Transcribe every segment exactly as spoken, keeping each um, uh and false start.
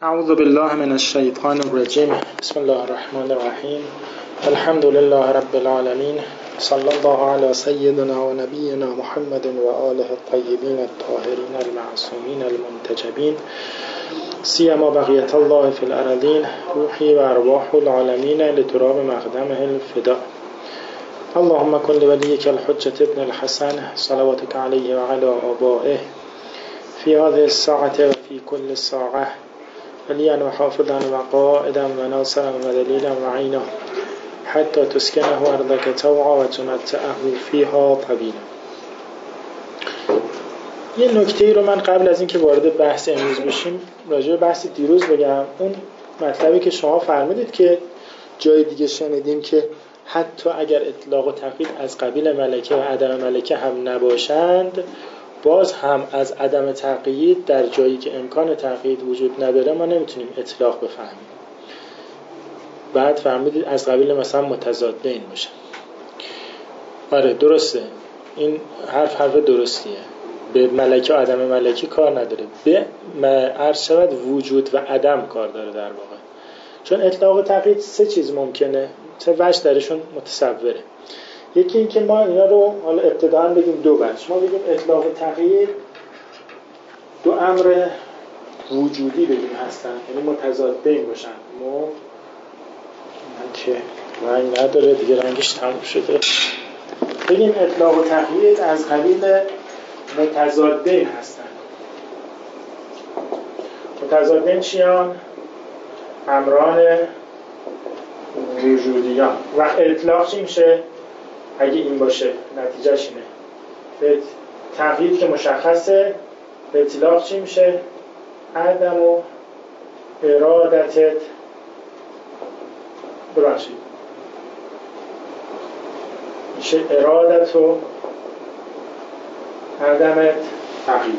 اعوذ بالله من الشیطان الرجیم. بسم الله الرحمن الرحیم. الحمد لله رب العالمین. صلی الله علی سیدنا و نبینا محمد و آله الطیبین الطاهرین المعصومین المنتجبین سیما بقیت الله فی الارضین روحی و ارواح العالمین لتراب مقدمه الفدا. اللهم کن لولیک الحجة ابن الحسن صلواتك علیه و علی آبائه فی هذه الساعة و فی کل ساعة وليا وحافظا وقائدا وناصرا ودليلا وعينا حتى تسكنه أرضك طوعا وتمتعه فيها طويلا. یه نکته ای رو من قبل از اینکه وارد بحث امروز بشیم راجع به بحث دیروز بگم. اون مطلبی که شما فرمودید که جای دیگه شنیدیم که حتی اگر اطلاق و تقیید از قبیل ملکه و عدم ملکه هم نباشند، باز هم از عدم تقیید در جایی که امکان تقیید وجود نداره ما نمیتونیم اطلاق بفهمیم. بعد فهمیدید از قبیل مثلا متضادین باشه. آره درسته، این حرف حرف درستیه. به ملکه و عدم ملکه کار نداره، به عرض شود وجود و عدم کار داره در واقع. چون اطلاق و تقیید سه چیز ممکنه، سه وجه درشون متصوره. یکی این که ما اینا رو حالا ابتداً بگیم دو بخش. ما بگیم اطلاق و تقیید دو امر وجودی بگیم هستن، یعنی متضادین باشن. مو من که رنگ نداره دیگه، رنگش تموم شده. بگیم اطلاق و تقیید از قبیل متضادین هستن. متضادین چیان؟ امران وجودیان. و اطلاق چی میشه؟ اگه این باشه نتیجهش اینه. تقیید که مشخصه، اطلاق چی میشه؟ عدم و ارادتت ببخشید میشه ارادت و عدم تقیید.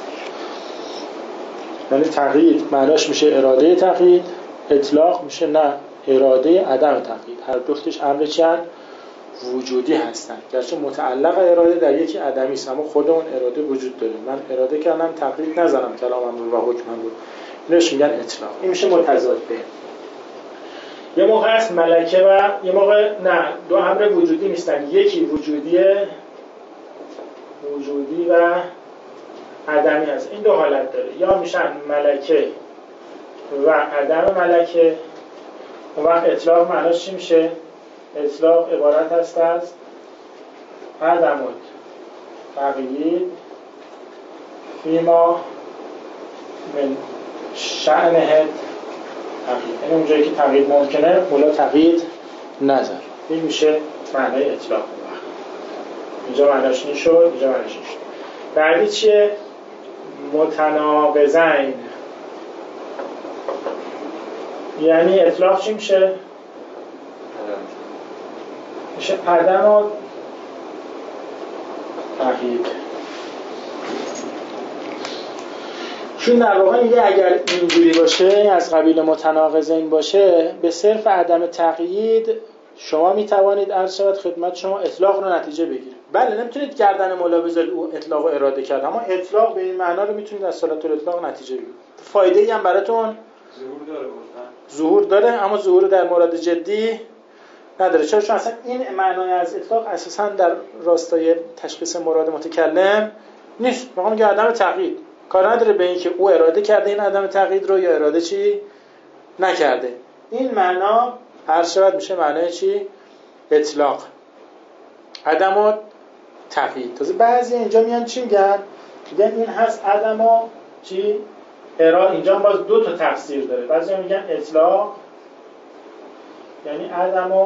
یعنی تقیید معناش میشه اراده تقیید، اطلاق میشه نه اراده عدم تقیید. هر دوستش امر چند وجودی هستن، گرچه متعلق اراده در یکی عدمی است، اما خود اون اراده وجود داره. من اراده کردم تقیید نزنم کلامم رو و حکمم رو، اینش میگن اطلاق. این میشه متضاد. یه موقع است ملکه و یه موقع نه، دو امر وجودی نیستن، یکی وجودیه وجودی و عدمی هست. این دو حالت داره، یا میشن ملکه و عدم ملکه. اون وقت اطلاق معناش چی میشه؟ اطلاق عبارت است از عدم تقیید فیما من شأنه تقیید. یعنی اونجایی که تقیید ممکنه اولا تقیید نظر. این میشه معنای اطلاق. اینجا معناش این شد، اینجا معناش این شد. بعدی چیه؟ متناقضین. یعنی اطلاق چی میشه؟ میشه عدم و تقیید. چون در واقع میگه اگر اینجوری باشه، از قبیل متناقضین باشه، به صرف عدم تقیید شما میتوانید عرض شود خدمت شما اطلاق رو نتیجه بگیرید. بله نمیتونید گردن مولا بذارید او اطلاق و اراده کرد، اما اطلاق به این معنا رو میتونید از صورت الاطلاق نتیجه بگیرید. فایده ای هم براتون ظهور داره. ظهور داره، اما ظهور در مورد جدی نداره. چرا؟ چون اصلا این معنای از اطلاق اساسا در راستای تشخیص مراد متکلم نیست. واقعا میگه عدم تقیید، کار نداره به این که او اراده کرده این عدم تقیید رو یا اراده چی نکرده. این معنا هر شود میشه معنای چی؟ اطلاق، عدم و تقیید. تازه بعضی اینجا میان چی میگن؟ میگن این هست عدم و چی؟ اراده. اینجا باز دو تا تفسیر داره. بعضی میگن اطلاق یعنی عدم و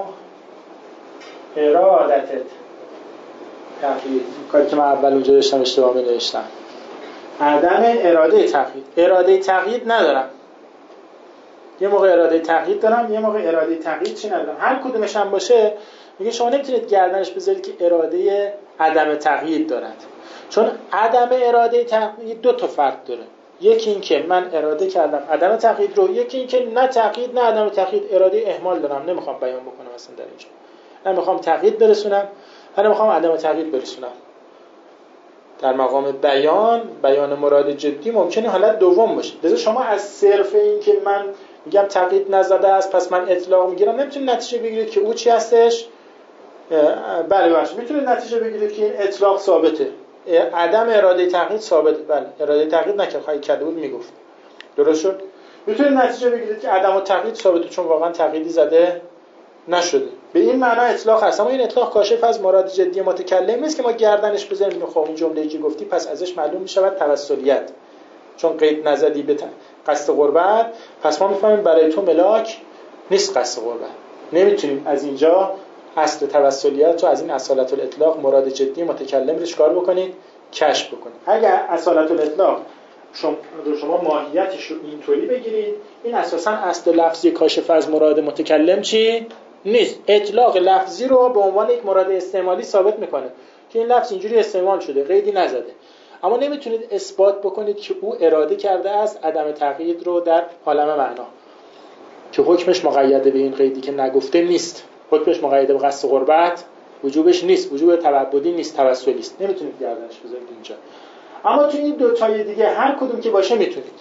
ارادتت تقیید. کاری که من اول اونجا داشتم اشتباه می نوشتم. عدم اراده تقیید. اراده تقیید ندارم. یه موقع اراده تقیید دارم، یه موقع اراده تقیید چی ندارم. هر کدومش هم باشه میگه شما نمیتونید گردنش بذارید که اراده عدم تقیید دارد. چون عدم اراده تقیید دو تا فرق داره. یکی این که من اراده کردم عدم تقیید رو، یکی این که نه تقیید نه عدم تقیید، اراده اهمال دارم، نمیخوام بیان بکنم اصلا در اینجا. من میخوام تقیید برسونم، من میخوام عدم تقیید برسونم. در مقام بیان بیان مراد جدی ممکنه حالت دوم باشه. لذا شما از صرف این که من میگم تقیید نزده است پس من اطلاق میگیرم نمیتونید نتیجه بگیرید که او چی هستش. بله باشه میتونید نتیجه بگیرید که این اطلاق ثابته، عدم اراده تقیید ثابته. بله اراده تقیید نکرد، خواهی کرده بود میگفت. درست شد. میتونید نتیجه بگیرید که عدم تقیید ثابته چون واقعا تقییدی زده نشده. به این معنا اطلاق هست. اما این اطلاق کاشف از مراد جدی متکلم نیست که ما گردنش بزنیم خب این جمله‌ای که گفتی پس ازش معلوم میشود توسلیت، چون قید نزدی به قصد قربت پس ما میفهمیم برای تو ملاک نیست قصد قربت. نمیتونیم از اینجا اصل توسلیت رو از این اصالت الاطلاق مراد جدی متکلم رو چیکار بکنید؟ کشف بکنید. اگر اصالت الاطلاق شما شما ماهیتش رو اینطوری بگیرید، این اساساً اصل لفظی کاشف از مراد متکلم چی؟ نیست. اطلاق لفظی رو به عنوان یک مراد استعمالی ثابت میکنه که این لفظ اینجوری استعمال شده، قیدی نزده. اما نمیتونید اثبات بکنید که او اراده کرده است عدم تقیید رو در عالم معنا، که حکمش مقیده به این قیدی که نگفته نیست. حکمش مقیده به قصد قربت، وجوبش نیست، وجوب تعبدی نیست، توسلی است. نمیتونید گردنش بذارید اینجا. اما تو این دو تای دیگه هر کدوم که باشه میتونید.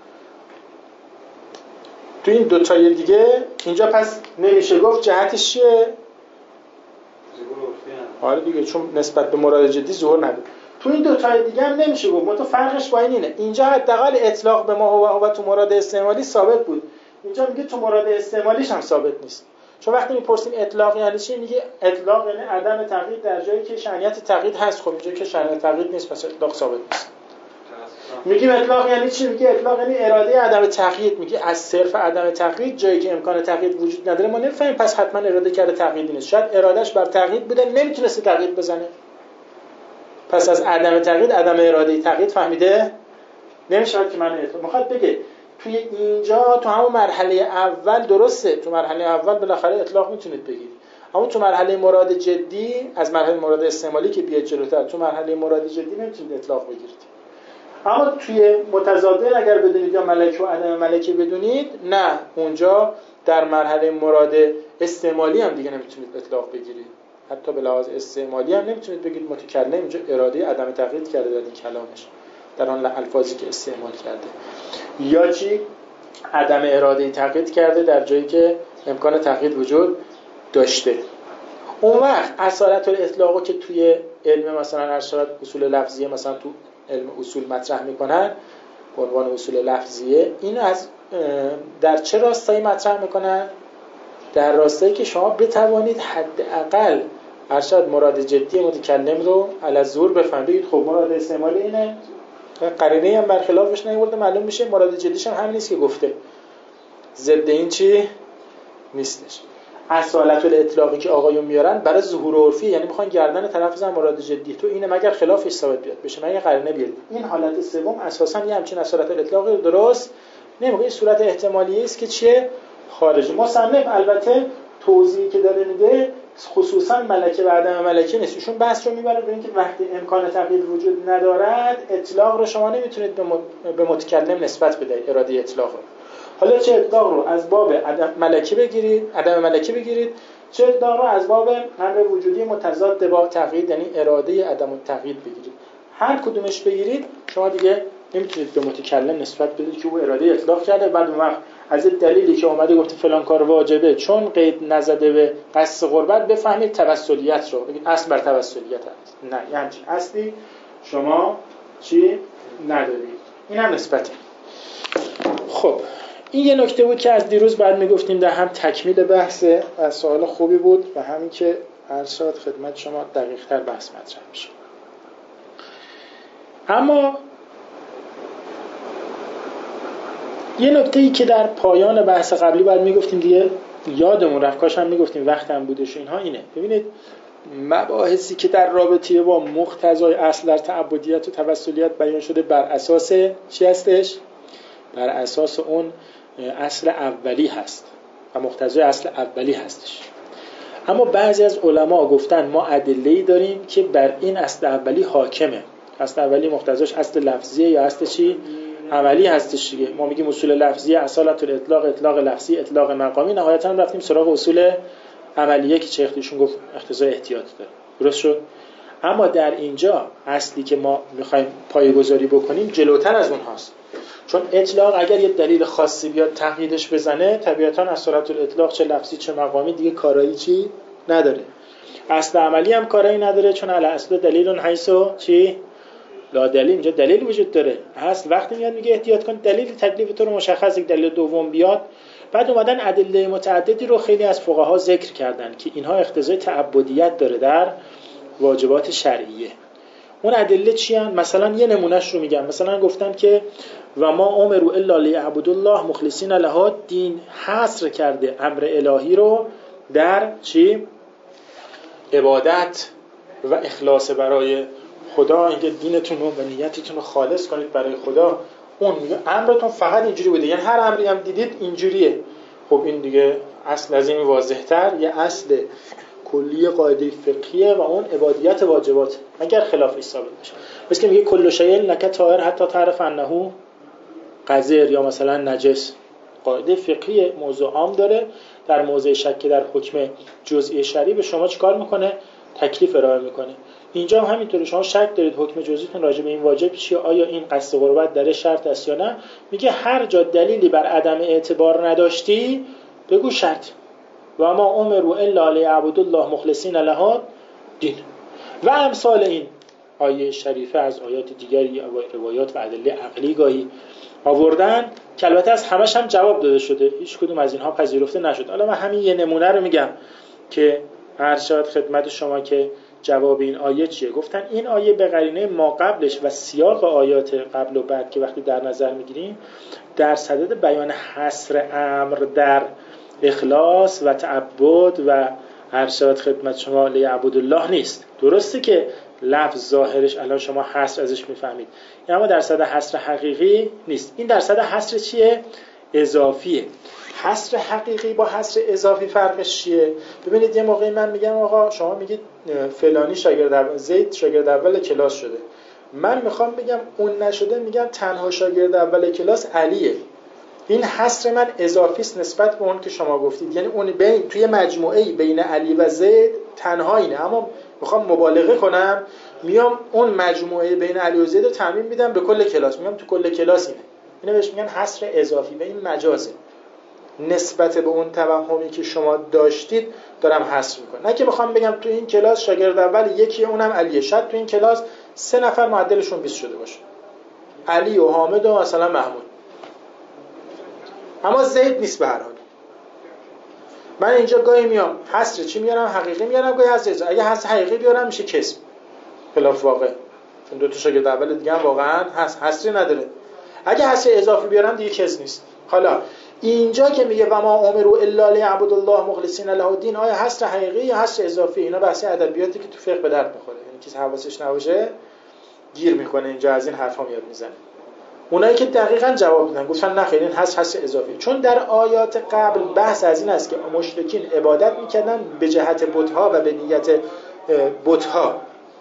تو این دو تای دیگه اینجا پس نمیشه گفت جهتش چیه؟ آره دیگه، چون نسبت به مراد جدی ظهور نداره. تو این دو تای دیگه هم نمیشه گفت. متو فرقش با این اینه. اینجا حداقل اطلاق به ما هو هو تو مراد استعمالی ثابت بود. اینجا میگه تو مراد استعمالیش هم ثابت نیست. چون وقتی میپرسیم اطلاق یعنی چی، میگه اطلاق یعنی عدم تقیید در جایی که شأنیت تقیید هست. خب اینجا که شأنیت تقیید نیست پس اطلاق ثابت نیست. میگیم اطلاق یعنی چی؟ میگه اطلاق یعنی اراده عدم تقیید. میگه از صرف عدم تقیید جایی که امکان تقیید وجود نداره ما نمیفهمیم پس حتما اراده کرده تقییدی نیست. شاید ارادهش بر تقیید بوده نمیتونسته تقیید بزنه، پس از عدم تقیید عدم اراده تقیید فهمیده نمیشه که من اطلاق میخواد بگه. توی اینجا تو همون مرحله اول درسته، تو مرحله اول بالاخره اطلاق میتونید بگیرید، اما تو مرحله مراد جدی از مرحله مراد استعمالی که بیاد جلوتر تو مرحله مراد جدی نمیتونید اطلاق بگیرید. اما توی متضادین اگر بدونید یا ملک و عدم ملکی بدونید، نه اونجا در مرحله مراد استعمالی هم دیگه نمیتونید اطلاق بگیرید. حتی به لحاظ استعمالی هم نمیتونید بگید متکلم اینجا اراده عدم تقیید کرده در این کلامش، در آن الفاظی که استعمال کرده، یا چی عدم اراده تقیید کرده در جایی که امکان تقیید وجود داشته. اون وقت اصالت الاطلاق که توی علم مثلا ارشاد اصول لفظیه مثلا تو علم اصول مطرح میکنن به عنوان اصول لفظیه، این از در چه راستایی مطرح میکنن؟ در راستایی که شما بتوانید حداقل ارشاد مراد جدی متکلم رو علی الظهور بفهمید. خب مراد استعمالی اینه، قرینه هم برخلافش نیورده، معلوم میشه مراد جدیش هم همین نیست که گفته، ضد این چی نیستش. اصالت الاطلاقی که آقایون میارن برای ظهور عرفی، یعنی میخوان گردن طرف زن مراد جدی تو اینه مگر خلافش ثابت بیاد بشه، مگر قرینه بیاد. این حالت سوم اساسا یه همچین اصالت الاطلاقی درست نمیگه، این صورت احتمالیه است که چیه خارجی. مصنف البته توضیحی که داره میده خصوصا ملکه و عدم ملکه نیست، ایشون بحث رو میبره به اینکه وقتی امکان تغییر وجود ندارد اطلاق رو شما نمیتونید به متکلم نسبت بدهید، اراده اطلاق رو. حالا چه اطلاق رو از باب عدم ملکه بگیرید، عدم ملکه بگیرید، چه اطلاق رو از باب امر وجودی متضاد با تغییر یعنی اراده عدم التغییر بگیرید. هر کدومش بگیرید شما دیگه نمیتونید به متکلم نسبت بدید که او اراده اطلاق کرده. بعد اون وقت از دلیلی که اومده گفته فلان کار واجبه چون قید نزده به قصد قربت بفهمید توسلیت رو بگید اصل بر توسلیت هست. نه یه همچین اصلی شما چی ندارید. این هم نسبته. خب این یه نکته بود که از دیروز بعد میگفتیم در هم تکمیل بحثه و سوال خوبی بود و همین که ارشاد خدمت شما دقیق تر بحث مطرح میشه. اما یه نکته‌ای که در پایان بحث قبلی بعد میگفتیم دیگه یادمون رفت، کاش هم میگفتیم وقت هم بودش اینها، اینه ببینید مباحثی که در رابطه با مقتضای اصل در تعبدیت و توسلیت بیان شده بر اساس چی هستش؟ بر اساس اون اصل اولی هست و مقتضای اصل اولی هستش. اما بعضی از علما گفتن ما ادله‌ای داریم که بر این اصل اولی حاکمه. اصل اولی مقتضاش اصل لفظیه یا اصل چی؟ عملی هستش دیگه. ما میگیم اصول لفظیه اصالت الاطلاق، اطلاق لفظی، اطلاق مقامی، نهایتا رفتیم سراغ اصول عملیه که چه اختیارشون گفت اقتضای احتیاط داره. درست شد؟ اما در اینجا اصلی که ما میخوایم پایه‌گذاری بکنیم جلوتر از اونهاست. چون اطلاق اگر یه دلیل خاصی بیاد تقییدش بزنه، طبیعتاً از صورت الاطلاق چه لفظی چه مقامی دیگه کارایی چی نداره. اصل عملی هم کارایی نداره، چون علی اصل دلیل حیثو چی لا دلیل، اینجا دلیل وجود داره. اصل وقتی میاد میگه احتیاط کن دلیل تکلیف تو رو مشخص، یک دلیل دوم بیاد. بعد اومدن ادله متعددی رو خیلی از فقها ذکر کردن که اینها اقتضای تعبدیت داره در واجبات شرعیه. اون ادله چی هستن؟ مثلا یه نمونهش رو میگم. مثلا گفتن که و ما امروا الا لیعبدوا الله مخلصین له الدین، حصر کرده امر الهی رو در چی؟ عبادت و اخلاص برای خدا، اینکه دینتون و نیتتون رو خالص کنید برای خدا. اون میگه امرتون فقط اینجوری بوده، یعنی هر امری هم دیدید اینجوریه. خب این دیگه اصل از این واضح‌تر یه اصل کلی قاعده فقهیه و اون عبادیت واجبات اگر خلافش ثابت بشه. مثل که میگه کل شیء لک طاهر حتی تعرف انه قذر، یا مثلا نجس. قاعده فقهی موضوع عام داره، در موضع شک در حکم جزئی شرعی به شما چیکار میکنه؟ تکلیف ارائه میکنه. اینجا هم همینطوره، شما شک دارید حکم جزئیتون راجع به این واجب چیه، آیا این قصد قربت در شرط است یا نه، میگه هر جا دلیلی بر عدم اعتبار نداشتی بگو شرط. و ما امروا الا لیعبدوا الله مخلصین له الدین و امثال این آیه شریفه از آیات دیگری، روایات و ادله عقلی گاهی آوردن که البته از همش هم جواب داده شده، هیچ کدوم از اینها پذیرفته نشد. حالا من همین یه نمونه رو میگم که عرض شد خدمت شما که جواب این آیه چیه. گفتن این آیه به قرینه ما قبلش و سیاق آیات قبل و بعد که وقتی در نظر میگیریم در صدد بیان حصر امر در اخلاص و تعبد و عرض شد خدمت شما لیعبد الله نیست. درسته که لفظ ظاهرش الان شما حصر ازش میفهمید، اما در صدد حصر حقیقی نیست. این در صدد حصر چیه؟ اضافیه. حصر حقیقی با حصر اضافی فرقش چیه؟ ببینید یه موقعی من میگم آقا شما میگید فلانی شاگرد اول، زید شاگرد اول کلاس شده، من میخوام بگم اون نشده، میگم تنها شاگرد اول کلاس علیه. این حصر من اضافی است نسبت به اون که شما گفتید، یعنی اون بین توی مجموعه بین علی و زید تنها اینه، اما میخوام مبالغه کنم میام اون مجموعه بین علی و زید رو تعمیم میدم به کل کلاس، میگم تو کل کلاس اینه. اینو بهش میگن حصر اضافی و این مجازه، نسبت به اون توهمی که شما داشتید دارم حصر میکنم. نه که بخوام بگم تو این کلاس شاگرد اول یکی اونم علیه، شاید تو این کلاس سه نفر معدلشون بیست شده باشه، علی و حامد و مثلا محمود، اما زید نیست به هر حال. من اینجا گاهی میام حصر چی میارم؟ حقیقی میارم، گاهی حصر اضافی. اگه حصر حقیقی بیارم میشه کسب خلاف واقع، چون دو تا شاگرد اول دیگه هم واقعا حصر حصری نداره. اگه حصر اضافی بیارم دیگه کس نیست. حالا اینجا که میگه و ما امروا الا لیعبدوا الله مخلصین له الدین، آیا حصر حقیقی یا حصر اضافی؟ اینا بحث ادبیاتی که تو فقه به درد میخوره، یعنی کسی حواسش نباشه گیر میکنه اینجا از این حرفا میاد میزنه. اونایی که دقیقاً جواب دادن گفتن نه خیر این حصر حصر اضافی، چون در آیات قبل بحث از این است که مشرکین عبادت میکردن به جهت بت‌ها و به نیت بت‌ها.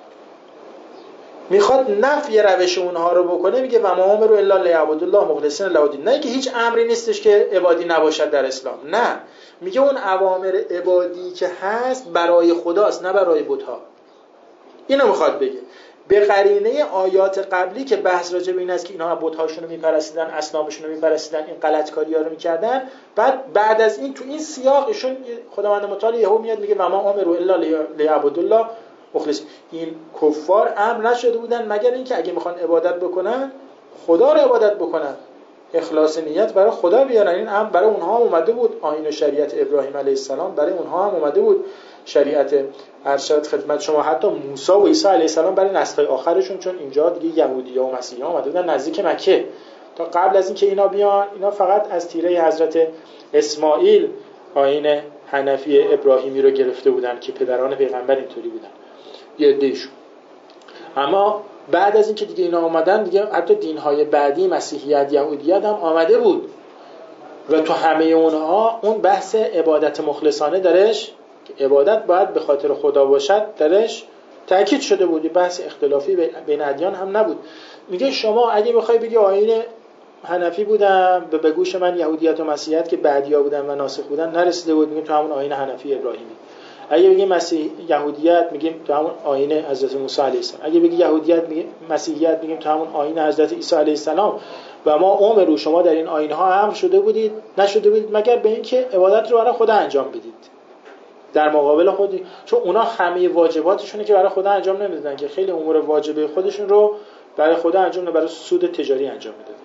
میخواد نفی روش اونها رو بکنه، میگه و ما امروا الا لیعبدوا الله مخلصین له الدین. نه که هیچ امری نیستش که عبادی نباشد در اسلام، نه، میگه اون اوامر عبادی که هست برای خداست نه برای بت‌ها. اینو میخواد بگه. به قرینه آیات قبلی که بحث راجع به این است که اینها بت‌هاشون رو میپرستیدن، اصنامشون رو میپرستیدن، این غلطکاری‌ها رو میکردن، بعد بعد از این تو این سیاق ایشون خداوند متعال یهو میاد میگه و ما امروا الا لیعبدوا الله مخلص. این کفار امر نشده بودن مگر اینکه اگه میخوان عبادت بکنن خدا رو عبادت بکنن، اخلاص نیت برای خدا بیارن. این امر برای اونها هم اومده بود، آیین و شریعت ابراهیم علیه السلام برای اونها هم اومده بود، شریعت ارشاد خدمت شما حتی موسی و عیسی علیه السلام برای نسل‌های آخرشون، چون اینجا دیگه یهودی‌ها و مسیحی‌ها اومده بودن نزدیک مکه. تا قبل از اینکه اینا بیان، اینا فقط از تیره حضرت اسماعیل آیین حنفی ابراهیمی رو گرفته بودن که پدران پیغمبر اینطوری بودن یه عده‌شون. اما بعد از اینکه دیگه اینا اومدن دیگه حتی دین‌های بعدی مسیحیت، یهودیت هم آمده بود و تو همه اونها اون بحث عبادت مخلصانه درش که عبادت باید به خاطر خدا باشد درش تأکید شده بود. بحث اختلافی بین ادیان هم نبود. میگه شما اگه بخوای بگی آیین حنفی بودن به گوش من یهودیت و مسیحیت که بعدیا بودن و ناسخ بودن نرسیده بود، میگه تو همون آیین حنفی ابراهیمی. اگه بگیم مسیح یهودیت میگیم تو همون آیین حضرت موسی علیه السلام، اگه بگی یهودیت میگیم مسیحیت میگیم تو همون آیین حضرت عیسی علیه السلام. و ما امرو شما در این آیین‌ها امر شده بودید نشده بودید مگر به اینکه عبادت رو برای خدا انجام بدید در مقابل خودی، چون اونا همه واجباتشونه که برای خدا انجام نمیدادن، که خیلی امور واجبه خودشون رو برای خدا انجام نه، برای سود تجاری انجام میدادن.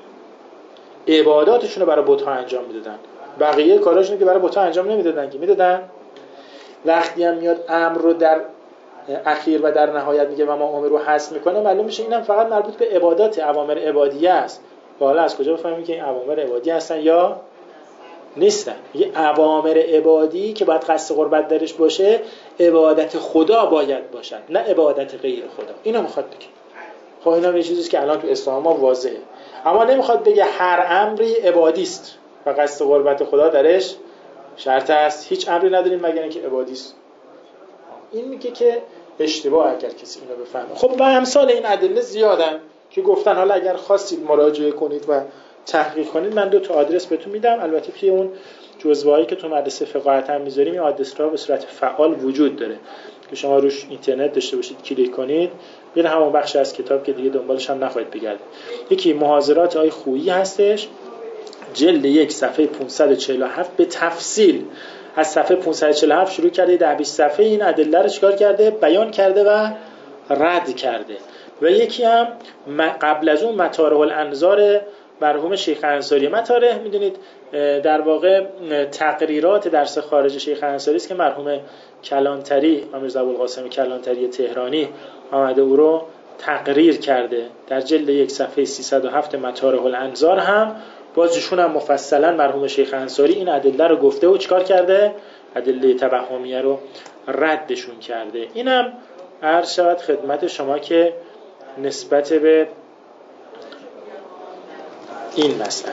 عباداتشون رو برای بت‌ها انجام میدادن، بقیه کاراشون که برای بت‌ها انجام نمیدادن که میدادن. وقتی هم میاد امر رو در اخیر و در نهایت میگه و ما امر رو حذف میکنه، معلوم میشه اینم فقط مربوط به عبادات، اوامر عبادیه است. حالا از کجا بفهمیم که این اوامر عبادی هستن یا نیستن؟ یه اوامر عبادی که باید قصد قربت درش باشه، عبادت خدا باید باشن، نه عبادت غیر خدا. اینو میخواد بگه. خب اینا یه چیزیه که الان تو اسلام ما واضحه، اما نمیخواد بگه هر امری عبادی است و قصد قربت خدا درش شرط است. هیچ امری نداریم مگر اینکه عبادی است. این میگه که اشتباه اگر کسی اینو بفهمه. خب و امثال این ادله زیادن که گفتن حالا اگر خواستید مراجعه کنید و تحقیق کنید، من دو تا آدرس بهتون میدم. البته توی اون جزوهایی که تو مدرسه فقاهت هم میذاریم این آدرس‌ها به صورت فعال وجود داره که شما روش اینترنت داشته باشید، کلیک کنید ببین همون بخش از کتاب که دیگه دنبالش هم نخواهید بگردید. یکی محاضرات آقای خویی هستش، جلد یک صفحه پانصد و چهل و هفت به تفصیل از صفحه پانصد و چهل و هفت شروع کرده ده بیست صفحه این ادله رو چیکار کرده؟ بیان کرده و رد کرده. و یکی هم قبل از اون مطارح الانظار مرحوم شیخ انصاری. مطارح میدونید در واقع تقریرات درس خارج شیخ انصاری است که مرحوم کلانتری، میرزا ابوالقاسم کلانتری تهرانی آمده او رو تقریر کرده. در جلد یک صفحه سیصد و هفت مطارح الانظار هم بازشون هم مفصلا مرحوم شیخ انصاری این ادله رو گفته و چیکار کرده؟ ادله توهمیه رو ردشون کرده. اینم عرض شود خدمت شما که نسبت به این مسئله.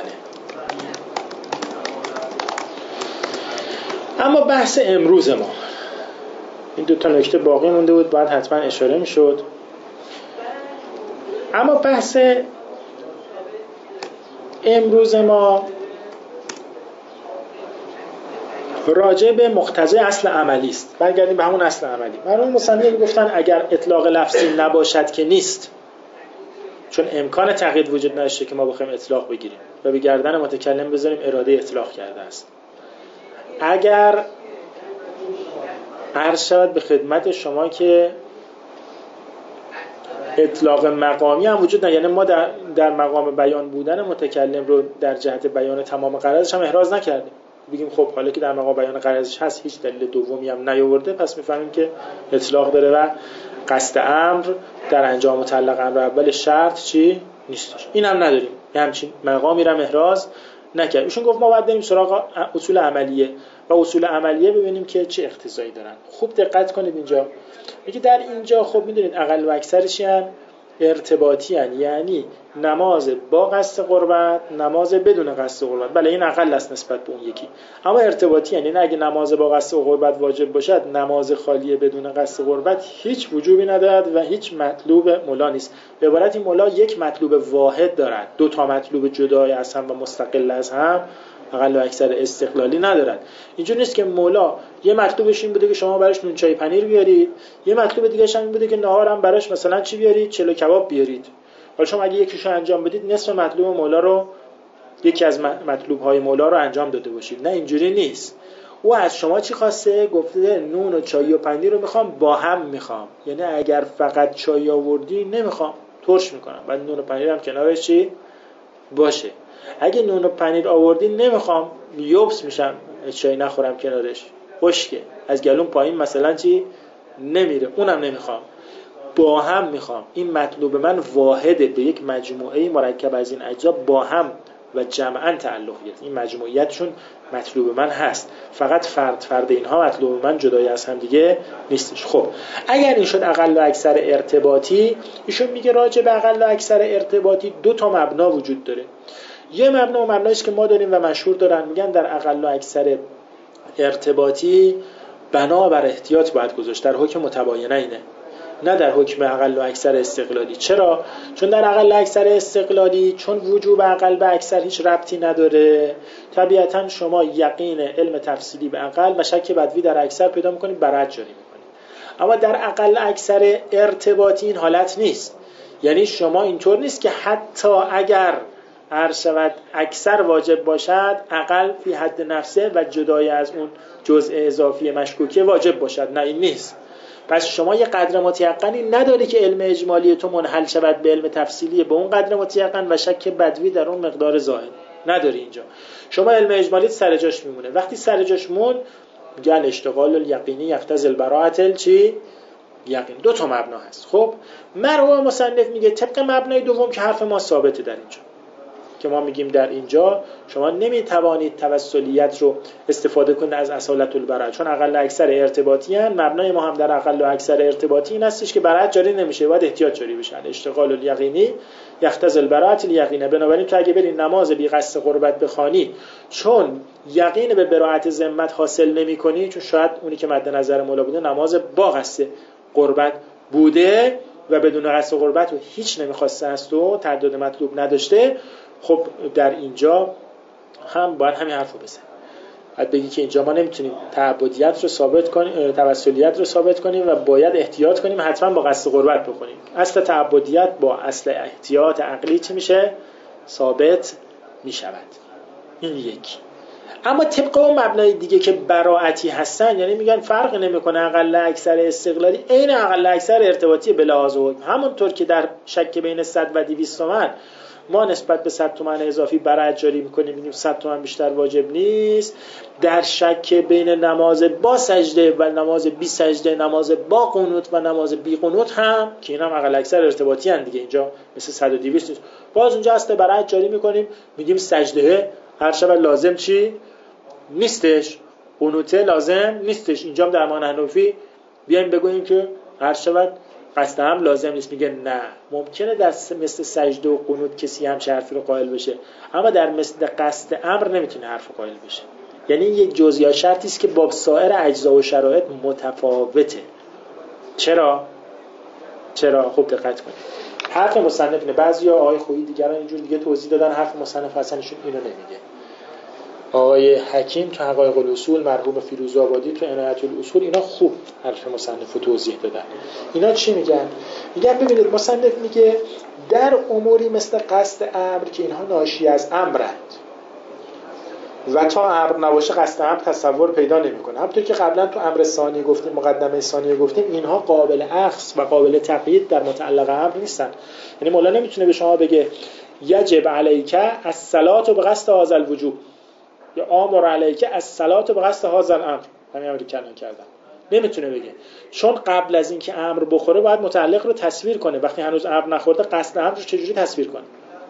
اما بحث امروز ما، این دو تا نکته باقی مونده بود باید حتما اشاره میشد. اما بحث امروز ما راجع به مقتضای اصل عملی است. برگردیم به همون اصل عملی. مرحوم مصنف گفتن اگر اطلاق لفظی نباشد که نیست، چون امکان تقیید وجود نداشته که ما بخوایم اطلاق بگیریم و به گردن متکلم بذاریم اراده اطلاق کرده است. اگر عرض شود به خدمت شما که اطلاق مقامی هم وجود نداره، یعنی ما در, در مقام بیان بودن متکلم رو در جهت بیان تمام غرضش هم احراز نکردیم، بگیم خب حالا که در مقام بیان غرضش هست هیچ دلیل دومی هم نیاورده، پس میفهمیم که اطلاق داره و قصد امر در انجام مطلق امر اول شرط چی نیستش. این هم نداریم، همچین مقامی رو احراز نکرد. ایشون گفت ما باید بریم سراغ اصول عملیه و اصول عملیه ببینیم که چه اقتضایی دارن. خوب دقت کنید اینجا میگه در اینجا خب میدونید اقل و اکثرش هم ارتباطی هن. یعنی نماز با قصد قربت، نماز بدون قصد قربت. بله این اقل است نسبت به اون یکی، اما ارتباطی هن. یعنی اگه نماز با قصد قربت واجب باشد، نماز خالی بدون قصد قربت هیچ وجوبی ندارد و هیچ مطلوب مولا نیست. به عبارتی مولا یک مطلوب واحد دارد، دو تا مطلوب جدای از هم و مستقل از هم اقل و اکثر استقلالی ندارد. اینجوری نیست که مولا یه مطلوبش این بوده که شما براش نون چای پنیر بیارید، یه مطلوب دیگه اش این بوده که نهار هم براش مثلا چی بیارید؟ چلو کباب بیارید. حالا شما اگه یکیشو انجام بدید نصف مطلوب مولا رو، یکی از مطلوب های مولا رو انجام داده باشید. نه اینجوری نیست. او از شما چی خواسته؟ گفته نون و چای و پنیر رو میخوام با هم میخوام. یعنی اگر فقط چای آوردی نمیخوام، ترش میکنم. بعد نون و پنیر هم کنارش چی باشه. اگه نون و پنیر آوردی نمیخوام، یوبس میشم، چای نخورم کنارش، خشکه، از گلوم پایین مثلا چی نمیره، اونم نمیخوام، با هم میخوام. این مطلوب من واحده، به یک مجموعه مرکب از این اجزا با هم و جمعاً تعلقیت. این مجموعیتشون مطلوب من هست، فقط فرد فرد اینها مطلوب من جدای از هم دیگه نیستش. خب اگر این شد اقل و اکثر ارتباطی، ایشون میگه راجع به اقل و اکثر ارتباطی دو تا مبنا وجود داره. یه مبنا و مبناییست که ما داریم و مشهور دارن، میگن در اقل و اکثر ارتباطی بنا بر احتیاط باید گذاشت، در حکم متباینه اینه. نه در حکم اقل و اکثر استقلالی. چرا؟ چون در اقل و اکثر استقلالی چون وجوب اقل به اکثر هیچ ربطی نداره، طبیعتا شما یقین علم تفصیلی به اقل و شک بدوی در اکثر پیدا میکنید، برعت جاری میکنید. اما در اقل اکثر ارتباطی این حالت نیست. یعنی شما اینطور نیست که حتی اگر هر شود اکثر واجب باشد اقل فی حد نفسه و جدای از اون جزء اضافی مشکوکه واجب باشد. نه، این نیست. پس شما یه قدر متیقنی نداری که علم اجمالی تو منحل شود به علم تفصیلی به اون قدر متیقن و شک بدوی در اون مقدار زائد نداری. اینجا شما علم اجمالی سر جاش میمونه. وقتی سر جاش موند میگن اشتغال الیقینی یقتضی البراءة چی؟ یقین. دو تا مبنا هست. خب مرحوم مصنف میگه طبق مبنای دوم که حرف ما ثابته در اینجا، که ما میگیم در اینجا شما نمیتوانید توسلیت رو استفاده کنید از اصالت البراءة، چون اقل اکثر ارتباطی هستند. مبنای ما هم در اقل و اکثر ارتباطی این هستش که برعت جاری نمیشه، باید احتیاط جاری بشه. اشتغال الیقینی یقتضی البراءة الیقین. بنابراین تو اگه بری نماز بی قصد قربت بخوانی، چون یقین به براءت ذمت حاصل نمی‌کنی، چون شاید اونی که مد نظر مولا بوده نماز با قصد قربت بوده و بدون قصد قربت و هیچ نمیخواسته است و تعدد مطلوب نداشته، خب در اینجا هم باید همین حرفو بزنیم. باید بگی که اینجا ما نمیتونیم تعبدیت رو ثابت کنیم، توسلیت رو ثابت کنیم و باید احتیاط کنیم، حتما با قصد قربت بکنیم. اصل تعبدیت با اصل احتیاط عقلی چی میشه؟ ثابت میشود. این یک. اما طبق اون مبنای دیگه که براعتی هستن، یعنی میگن فرق نمیکنه اقل اکثر استقلالی عین اقل اکثر ارتباطی به لحاظ حکم، همونطور که در شک بین صد و دویست تومن ما نسبت به صد تومن اضافی برعت جاری میکنیم، میگیم صد تومن بیشتر واجب نیست. در شک بین نماز با سجده و نماز بی سجده، نماز با قنوت و نماز بی قنوت هم که اینا هم اقل اکثر ارتباطی ان دیگه، اینجا مثل صد و دویست نیست، باز اونجا هست برعت جاری میکنیم، میگیم سجده هر شب لازم چی نیستش، قنوته لازم نیستش. اینجا هم در مان حنفی بیایم بگوییم که هر شب قصد هم لازم نیست، میگه نه، ممکنه در مثل سجده و قنوت کسی هم حرفی رو قائل بشه، اما در مثل قصد امر نمیتونه حرف قائل بشه. یعنی یک جزئی شرطی است که با سایر اجزا و شرایط متفاوته. چرا؟ چرا؟ خوب دقت کنید. حرف مصنف اینه. بعضیا آقای خویی دیگران اینجور دیگه توضیح دادن، حرف مصنف اصلاًشون اینو نمیگه. آقای حکیم تو حقایق الاصول، مرحوم فیروزآبادی تو عنایت الاصول، اینا خوب حرف مصنف رو توضیح دادن. اینا چی میگن؟ میگن ببینید مصنف میگه در اموری مثل قصد امر که اینها ناشی از امرند و تا امر نباشه قصد امر تصور پیدا نمیکنه. همونطور که قبلا تو امر ثانی گفتیم، مقدمه ثانی گفتیم، اینها قابل اخذ و قابل تقیید در متعلق امر نیستن. یعنی مولا نمیتونه به شما بگه یجب علیک الصلاة بقصد هذا الوجوب یا آمر علیک الصلاة بقصد هذا الامر، همین امری که الان کردم، نمیتونه بگه، چون قبل از اینکه امر بخوره باید متعلق رو تصویر کنه. وقتی هنوز امر نخورده قصد امر رو چجوری تصویر کنه؟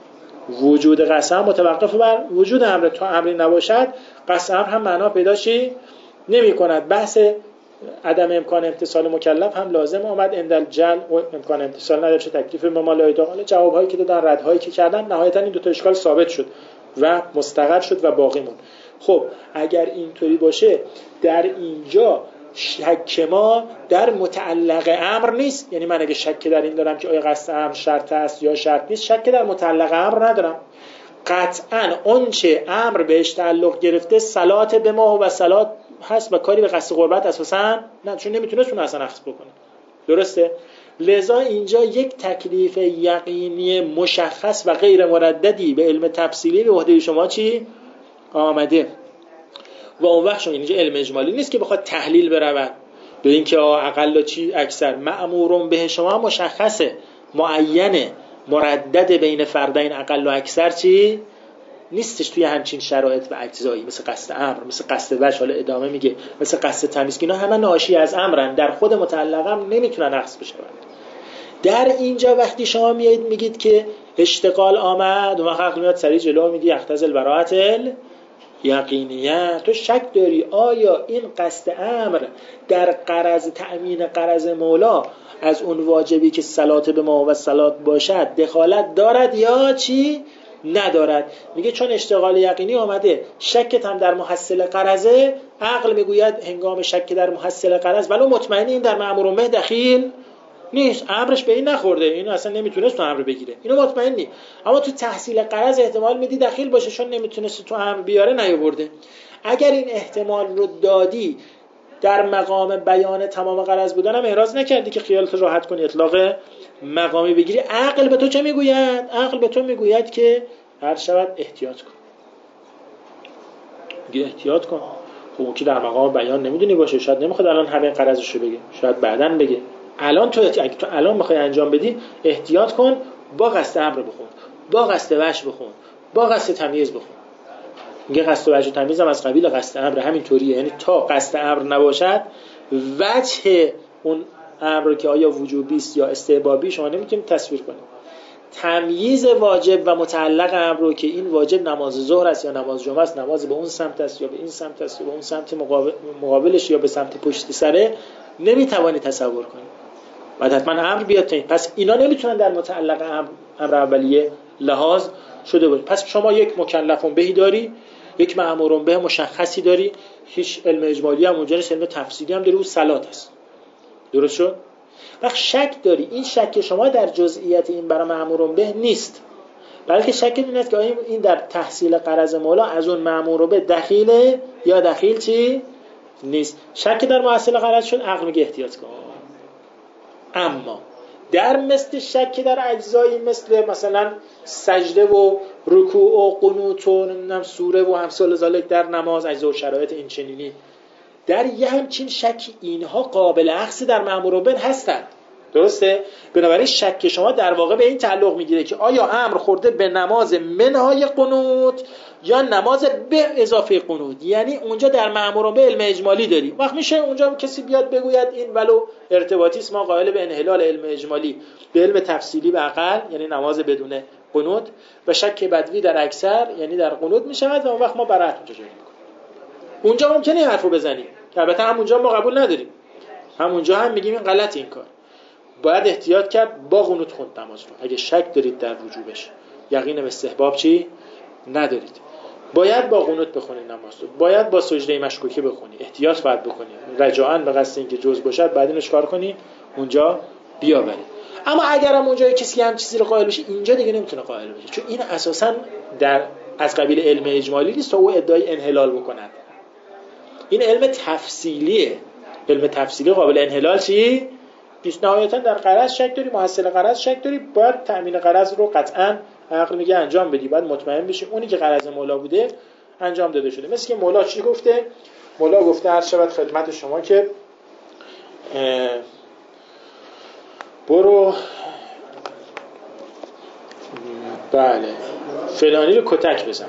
وجود قصد متوقف بر وجود امر. تا امری نباشد قصد امر هم معنا پیدا شی نمی کند. بحث عدم امکان امتصال مکلف هم لازم آمد اندل جل و امکان امتصال نداره چه تکلیف ممالای داخل. جوابهایی که دادن، ردهایی که کردن، نهایتا این دو تا اشکال ثابت شد و مستقر شد و باقی موند. خب اگر اینطوری باشه در اینجا شک ما در متعلق امر نیست. یعنی من اگه شک در این دارم که آیا قصد امر شرط است یا شرط نیست، شک در متعلق امر ندارم. قطعا اون چه امر بهش تعلق گرفته صلات به ما و صلات هست و کاری به قصد قربت اساسا نه، چون نمیتونه چون اصلا اخذ بکنه. درسته؟ لذا اینجا یک تکلیف یقینی مشخص و غیر مرددی به علم تفصیلی به عهده شما چی آمده و اون وقت شما اینجا علم اجمالی نیست که بخواد تحلیل برود به این که اقل چی اکثر. مأمورون به شما مشخصه، معینه، مردد بین فردین اقل و اکثر چی نیستش توی همچین شرایط و اجزایی، مثل قصد امر، مثل قصد وجه، حالا ادامه میگه مثل قصد تمیز، که اینا همه ناشی از امرن، در خود متعلق هم نمیتونن اخذ بشن. در اینجا وقتی شما میایید میگید که اشتغال آمد و حق میاد سریع جلو میگی یقتضی البراءة یقینیه، تو شک داری آیا این قصد امر در غرض تأمین غرض مولا از اون واجبی که صلات به ما و صلات باشد دخالت دارد یا چی ندارد؟ میگه چون اشتغال یقینی آمده، شکت هم در محصل غرضه، عقل میگوید هنگام شک در محصل غرض ولو مطمئنی این در مأمور به دخیل نیست، امرش به این نخورده، اینو اصلا نمیتونست تو امر بگیره، اینو مطمئنی. اما تو تحصیل غرض احتمال میدی دخیل باشه، چون نمیتونست تو امر بیاره نیاورده. اگر این احتمال رو دادی در مقام بیان تمام غرض بودن هم احراز نکردی که خیالت راحت کنی اطلاق مقامی بگیری. عقل به تو چه میگوید؟ عقل به تو میگوید که هر شود احتیاط کن. میگه احتیاط کن. خب اون که در مقام بیان نمیدونی باشه، شاید نمیخواد الان همه غرضشو بگه، شاید بعداً بگه. الان تو اگه تو الان بخوای انجام بدی، احتیاط کن، با قصد امر بخون، با قصد وجه بخون، با قصد تمییز بخون. میگه قصد و وجه و تمییز هم از قبیل قصد امر همینطوریه، یعنی تا قصد امر نباشد وجه اون امر که آیا وجوبی است یا استحبابی شما نمیتونید تصویر کنید. تمییز واجب و متعلق امر رو که این واجب نماز ظهر است یا نماز جمعه است، نماز به اون سمت است یا به این سمت است یا به اون سمت مقابل مقابلش یا به سمت پشت سره، نمیتوانی تصور کنی. بعد حتما امر بیاد تا این. پس اینا نمیتونن در متعلق امر, امر اولیه لحاظ شده باشه. پس شما یک مکلفون بهی داری، یک مأمورون به مشخصی داری، هیچ علم اجمالی هم اونجا نیست، علم تفصیلی هم داری، اون صلات است. درست شد؟ وقت شک داری، این شک شما در جزئیات این برای مأمورون به نیست، بلکه شک این است که آیا این در تحصیل غرض مولا از اون مأمور به دخیله یا دخیل چی نیست. شک در محصل غرض شد، عقل میگه احتیاط کن. اما در مثل شک در اجزایی مثل مثلا سجده و رکوع و قنوت و نمیدونم سوره و امثال ذالک در نماز، اجزا و شرایط این چنینی، در یه همچین شک اینها قابل اخذ در مأمور به هستند. درسته؟ بنابراین شک شما در واقع به این تعلق میگیره که آیا امر خورده به نماز منهای قنوت یا نماز به اضافه قنوت. یعنی اونجا در مأمور به علم اجمالی داری. وقت میشه اونجا کسی بیاد بگوید این ولو ارتباطی است، ما قائل به انحلال علم اجمالی به علم تفصیلی به اقل، یعنی نماز بدون قنوت، و شک بدوی در اکثر یعنی در قنوت میشود، و اون وقت ما برات اونجا جاری میکنیم. اونجا ممکنه حرفو بزنیم، البته همونجا ما قبول نداریم، همونجا هم میگیم این غلط، این کار باید احتیاط کرد، با قنوت خوند نماز رو. اگه شک دارید در وجوبش، یقین به استحباب چی ندارید، باید با قنوت بخونید نماز رو، باید با سجده مشکوکه بخونید، احتیاط باید بکنید، رجاءً به قصد اینکه جز باشد بعد اینو چیکار کنید، اونجا بیاورید. اما اگر هم اونجا کسی هم چیزی رو قائل بشه، اینجا دیگه نمیتونه قائل بشه، چون این اساساً در از قبیل علم اجمالی نیست تا او ادعای انحلال بکند. این علم تفصیلیه، علم تفصیلی قابل انحلال چی نیست. نهایتا در غرض شک داری، محصل غرض شک داری، باید تأمین غرض رو قطعاً عقل میگه انجام بدی، باید مطمئن بشی اونی که غرض مولا بوده انجام داده شده. مثل که مولا چی گفته؟ مولا گفته هر شود خدمت شما که برو بله فلانی رو کتک بزن.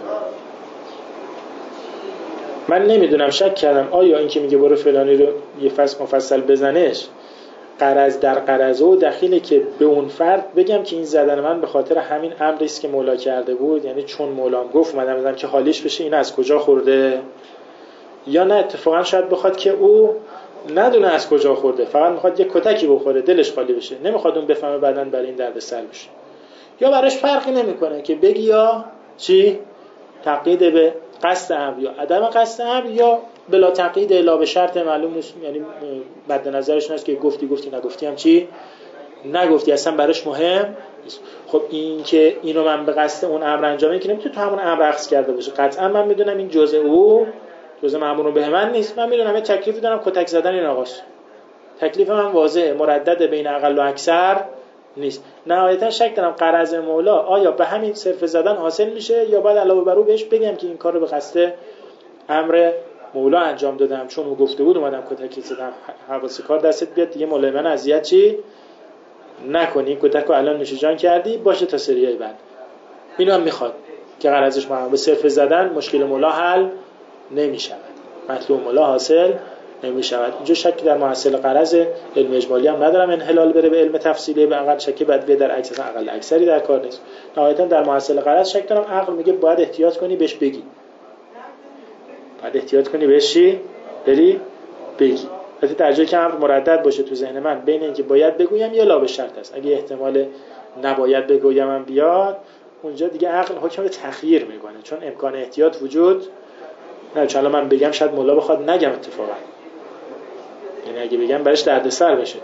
من نمیدونم، شک کردم آیا این که میگه برو فلانی رو یه فصل مفصل بزنش غرض در غرض و دخیله که به اون فرد بگم که این زدن من به خاطر همین امری است که مولا کرده بود، یعنی چون مولام گفت اومدم بزنم که حالیش بشه این از کجا خورده، یا نه اتفاقا شاید بخواد که او ندونه از کجا خورده، فقط میخواد یه کتکی بخوره دلش خالی بشه، نمیخواد اون بفهمه بعدن برای این درد سر بشه، یا براش فرقی نمیکنه که بگی یا چی تقیید به قصد امر یا عدم قصد امر، یا بلا تقیید الا به شرط معلوم نیست، یعنی مد نظرش نیست که گفتی گفتی نگفتی هم چی نگفتی، اصلا براش مهم نیست. خب این که اینو من به قصد اون امر انجام میدم که نمیتونه تو همون امر اخذ کرده باشه، قطعا من میدونم این جزء او جزء مأمور به من نیست، من میدونم یه تکلیفی دارم، کتک زدن این آقاست، تکلیف من واضحه، مردد بین اقل و اکثر نیست. نهایتا شک دارم غرض مولا آیا به همین صرف زدن حاصل میشه، یا بعد علاوه بر اون بهش بگم که این کارو به قصد امر مولا انجام دادم، چون او گفته بود اومدم کتک زدم، حواس کار دستت بیاد دیگه مولای من اذیت چی نکنی، کتک رو الان نوش جان کردی باشه تا سریای بعد. اینو هم میخواد که غرضش ما به صرف زدن مشکل مولا حل نمیشود، مطلوب مولا حاصل نمیشود. اینجا شکی در محصل غرض علم اجمالی هم ندارم انحلال بره به علم تفصیلی، به اقل شکی بعد در عکس اقل اکثری در کار نیست. نهایتا در محصل غرض شک دارم، عقل میگه باید احتیاط کنی بهش بگی، باید احتیاط کنی بهش چی بری بگی. البته در جایی که امر مردد باشه تو ذهن من بین اینکه باید بگویم یا لا به شرط است، اگه احتمال نباید بگویم هم بیاد اونجا دیگه عقل حکم به تخییر میکنه، چون امکان احتیاط وجود نه. چون من بگم شاید مولا بخواد نگم اتفاقا، یعنی اگه بگم برش دردسر بشه،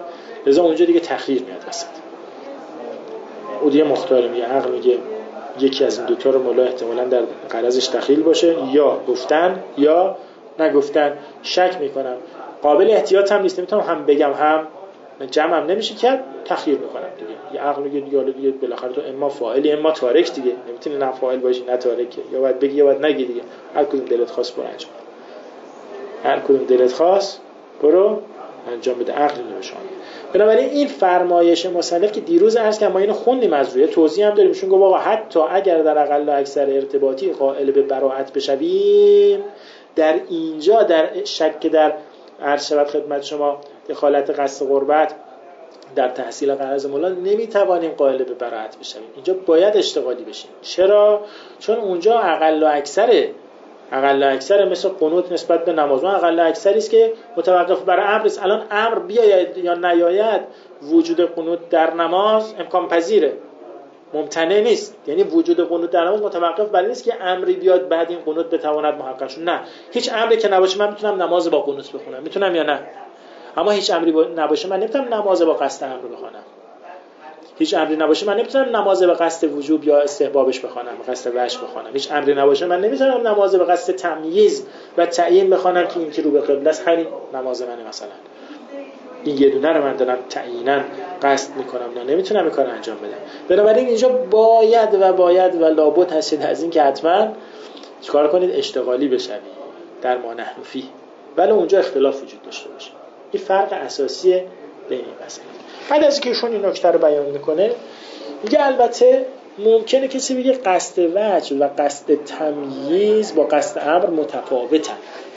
لذا اونجا دیگه تخییر میاد وسط. او دیگه مختار میگه، عقل میگه یکی از این دوتا رو مولا احتمالاً در غرضش دخیل باشه، یا گفتن یا نگفتن. شک میکنم، قابل احتیاط هم نیست، نمیتونم هم بگم هم جمع هم نمیشه کرد، تخییر میکنم دیگه. یه عقل میگه دیگه حالا دیگه بالاخره تو اما فاعلی اما تارک دیگه، نمیتونی نه فاعل باشی نه تارک، یا باید بگی یا باید نگی دیگه. هر کدوم دلت خواست برو انجام، هر کدوم دلت خواست برو انجام بده، عقل نمیشه. بنابراین این فرمایش مصنف که دیروز عرض کردم ما اینو خوندیم از روی توضیح هم داریم، ایشون گفت آقا حتی اگر در اقل و اکثر ارتباطی قائل به براءت بشویم، در اینجا در شک در عرض شود خدمت شما دخالت قصد قربت در تحصیل غرض مولا نمیتوانیم قائل به براءت بشویم. اینجا باید اشتغالی بشیم. چرا؟ چون اونجا اقل و اکثره، اقل و اکثر مثل قنوت نسبت به نماز، اون اقل و اکثری است که متوقف بر امر است. الان امر بیاید یا نیاید، وجود قنوت در نماز امکان پذیره، ممتنع نیست. یعنی وجود قنوت در نماز متوقف بر این است که امری بیاد بعد این قنوت بتواند محقق شد. نه، هیچ امری که نباشه من میتونم نماز با قنوت بخونم، میتونم یا نه؟ اما هیچ امری نباشه من نمیتونم نماز با قصد امر بخونم. هیچ امری نباشه من نمیتونم نماز به قصد وجوب یا استحبابش بخونم، به قصد وجه بخونم. هیچ امری نباشه من نمیتونم نماز به قصد تمییز و تعیین بخونم که این که رو به قبله است همین نماز منه مثلا. این یه دونه رو من دارم تعیینا قصد میکنم، نه نمیتونم این کار انجام بدم. بنابراین اینجا باید و باید و لابد هستید از این که حتما چیکار کنید؟ اشتغالی بشوید در ما نحن فیه، ولی اونجا اختلاف وجود داشته باشه. این فرق اساسی بین این مسائل. بعد از اینکه ایشون این نکته رو بیان میکنه میگه البته ممکنه کسی بگه قصد وجه و قصد تمییز با قصد امر متفاوتن.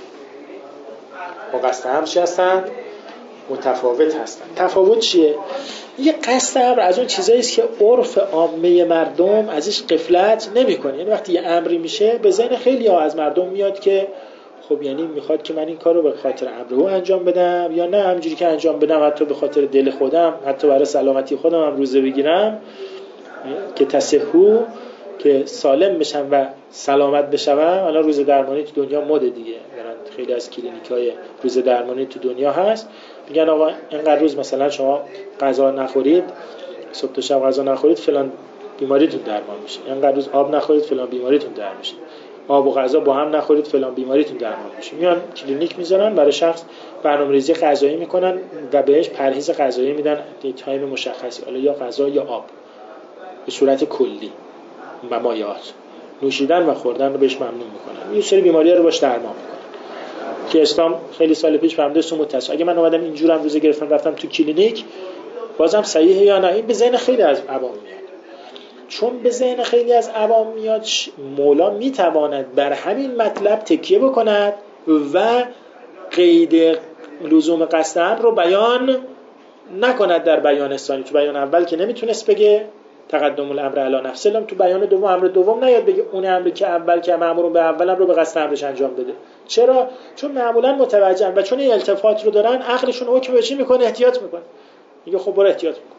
با قصد امر چی هستن؟ متفاوت هستن. تفاوت چیه؟ یه قصد امر از اون چیزایی است که عرف عامه مردم ازش غفلت نمیکنه. یعنی وقتی یه امری میشه به ذهن خیلی ها از مردم میاد که خب یعنی میخواد که من این کارو به خاطر امر او انجام بدم یا نه همینجوری که انجام بدم حتی به خاطر دل خودم، حتی برای سلامتی خودم هم روزه بگیرم که تصحو، که سالم بشم و سلامت بشم. الان روزه درمانی تو دنیا مده دیگه، خیلی از کلینیکای روزه درمانی تو دنیا هست، میگن آقا اینقدر روز مثلا شما غذا نخورید، صبح تا شب غذا نخورید فلان بیماریتون درمان میشه، اینقدر روز آب نخورید فلان بیماریتون درمان میشه، آب و غذا با هم نخورید فلان بیماریتون درمان میشه. میان کلینیک میذارن برای شخص برنامه‌ریزی غذایی میکنن و بهش پرهیز غذایی میدن، تایم مشخصی، حالا یا غذا یا آب به صورت کلی و مایعات، نوشیدن و خوردن رو بهش ممنوع میکنن. یه سری بیماری‌ها رو باش درمان میکنن که اسلام خیلی سال پیش فرموده سموت تصفیه. اگه من اومدم اینجورم روزه گرفتم رفتم تو کلینیک بازم صحیحه یا نه؟ این به ذهن خیلی از عوام میاد. چون به ذهن خیلی از عوام میاد، مولا میتواند بر همین مطلب تکیه بکند و قید لزوم قصد امر رو بیان نکند در بیان ثانی. تو بیان اول که نمیتونست بگه تقدم الامر علی نفس الامر، تو بیان دوم امر دوم نیاد بگه اون امری که اول که مأمورون به اولم رو به قصد امرش انجام بده. چرا؟ چون معمولا متوجهن و چون این التفات رو دارن عقلشون حکم به چی میکنه؟ احتیاط میکنه. میگه خب برو احتیاط میکن،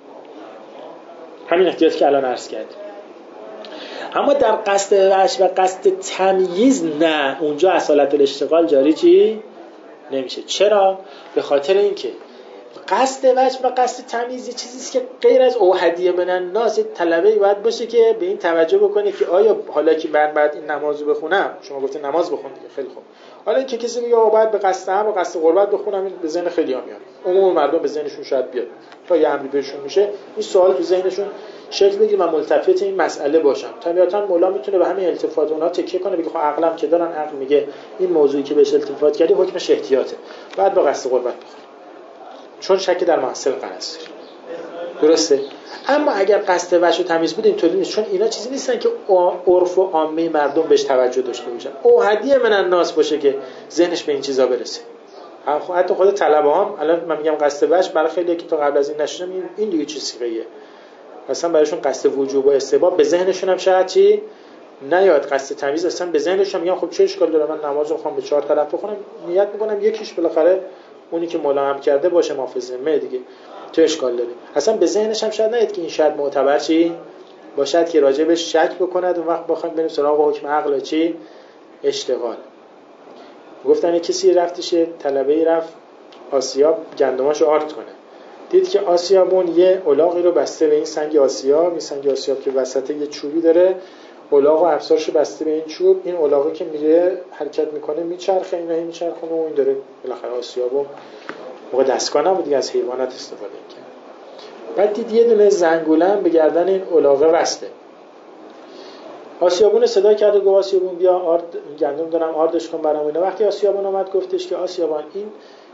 همین احتیاط که الان عرض کردیم. اما در قصد وجه و قصد تمییز نه، اونجا اصالت الاشتغال جاری چی نمیشه. چرا؟ به خاطر اینکه قصد وجه و قصد تمییز چیزی است که غیر از اوحدیه من الناس، طلبه باید باشه که به این توجه بکنه که آیا حالا که من بعد این نمازو بخونم، شما گفته نماز بخون دیگه، خیلی خوب، حالا اینکه کسی میگه آقا باید به قصد امر و قصد قربت بخونم، این به ذهن خیلی ها میاد، عموم مردم به ذهنشون شاید بیاد تا یه امری بهشون میشه این سوال تو ذهنشون شکل بگیره و ملتفت این مسئله باشن. طبیعتا مولا میتونه به همین التفات اونها تکیه کنه، بگه خب عقلم که دارن، عقل میگه این موضوعی که بهش التفات کردی حکمش احتیاطه، بعد با قصد قربت بخون، چون شک در محصل قرض. درسته؟ اما اگر قصد وجه و تمییز بود اینطوری نیست، چون اینا چیزی نیستن که عرف و عامه مردم بهش توجه داشته باشن، اوحدی من الناس باشه که ذهنش به این چیزا برسه. حتی خود طلبه هم الان من میگم قصد وجه، برای خیلی که تا قبل از این نشدم این دیگه چه سیغه‌ایه، مثلا برایشون قصد وجوب و استحباب به ذهنشون هم شاید چی نیاد، قصد تمییز اصلا به ذهنشون میگن خب چه اشکال داره من نماز رو بخوام به چهار طرف بخونم، نیت میکنم یکیش بالاخره اونی که مولا هم کرده باشه محافظه دیگه، تو اشکال داره. اصلا به ذهنش هم شاید نیاد که این شاید معتبر چی باشد که راجبش شک بکند، اون وقت بخوایم بریم سراغ حکم عقل چی اشتغال. گفتن کسی رفتش طلبه‌ای رفت آسیاب گندماشو آرد کنه، دید که آسیابون یه الاغی رو بسته به این سنگ آسیاب، این سنگ آسیاب که وسط یه چوبی داره، الاغ و افسارش بسته به این چوب، این الاغی که میره حرکت میکنه میچرخه، اینا هی میچرخونه و این داره بالاخره آسیابو موقع دستگاه نبود دیگه از حیوانات استفاده میکنه. بعد دید یه دونه زنگوله به گردن این الاغه وصله. آسیابون صدا کرد و گفت آسیابون بیا آرد گندم دارم آردش کن برام اینا. وقتی آسیابون اومد گفتش که آسیابان این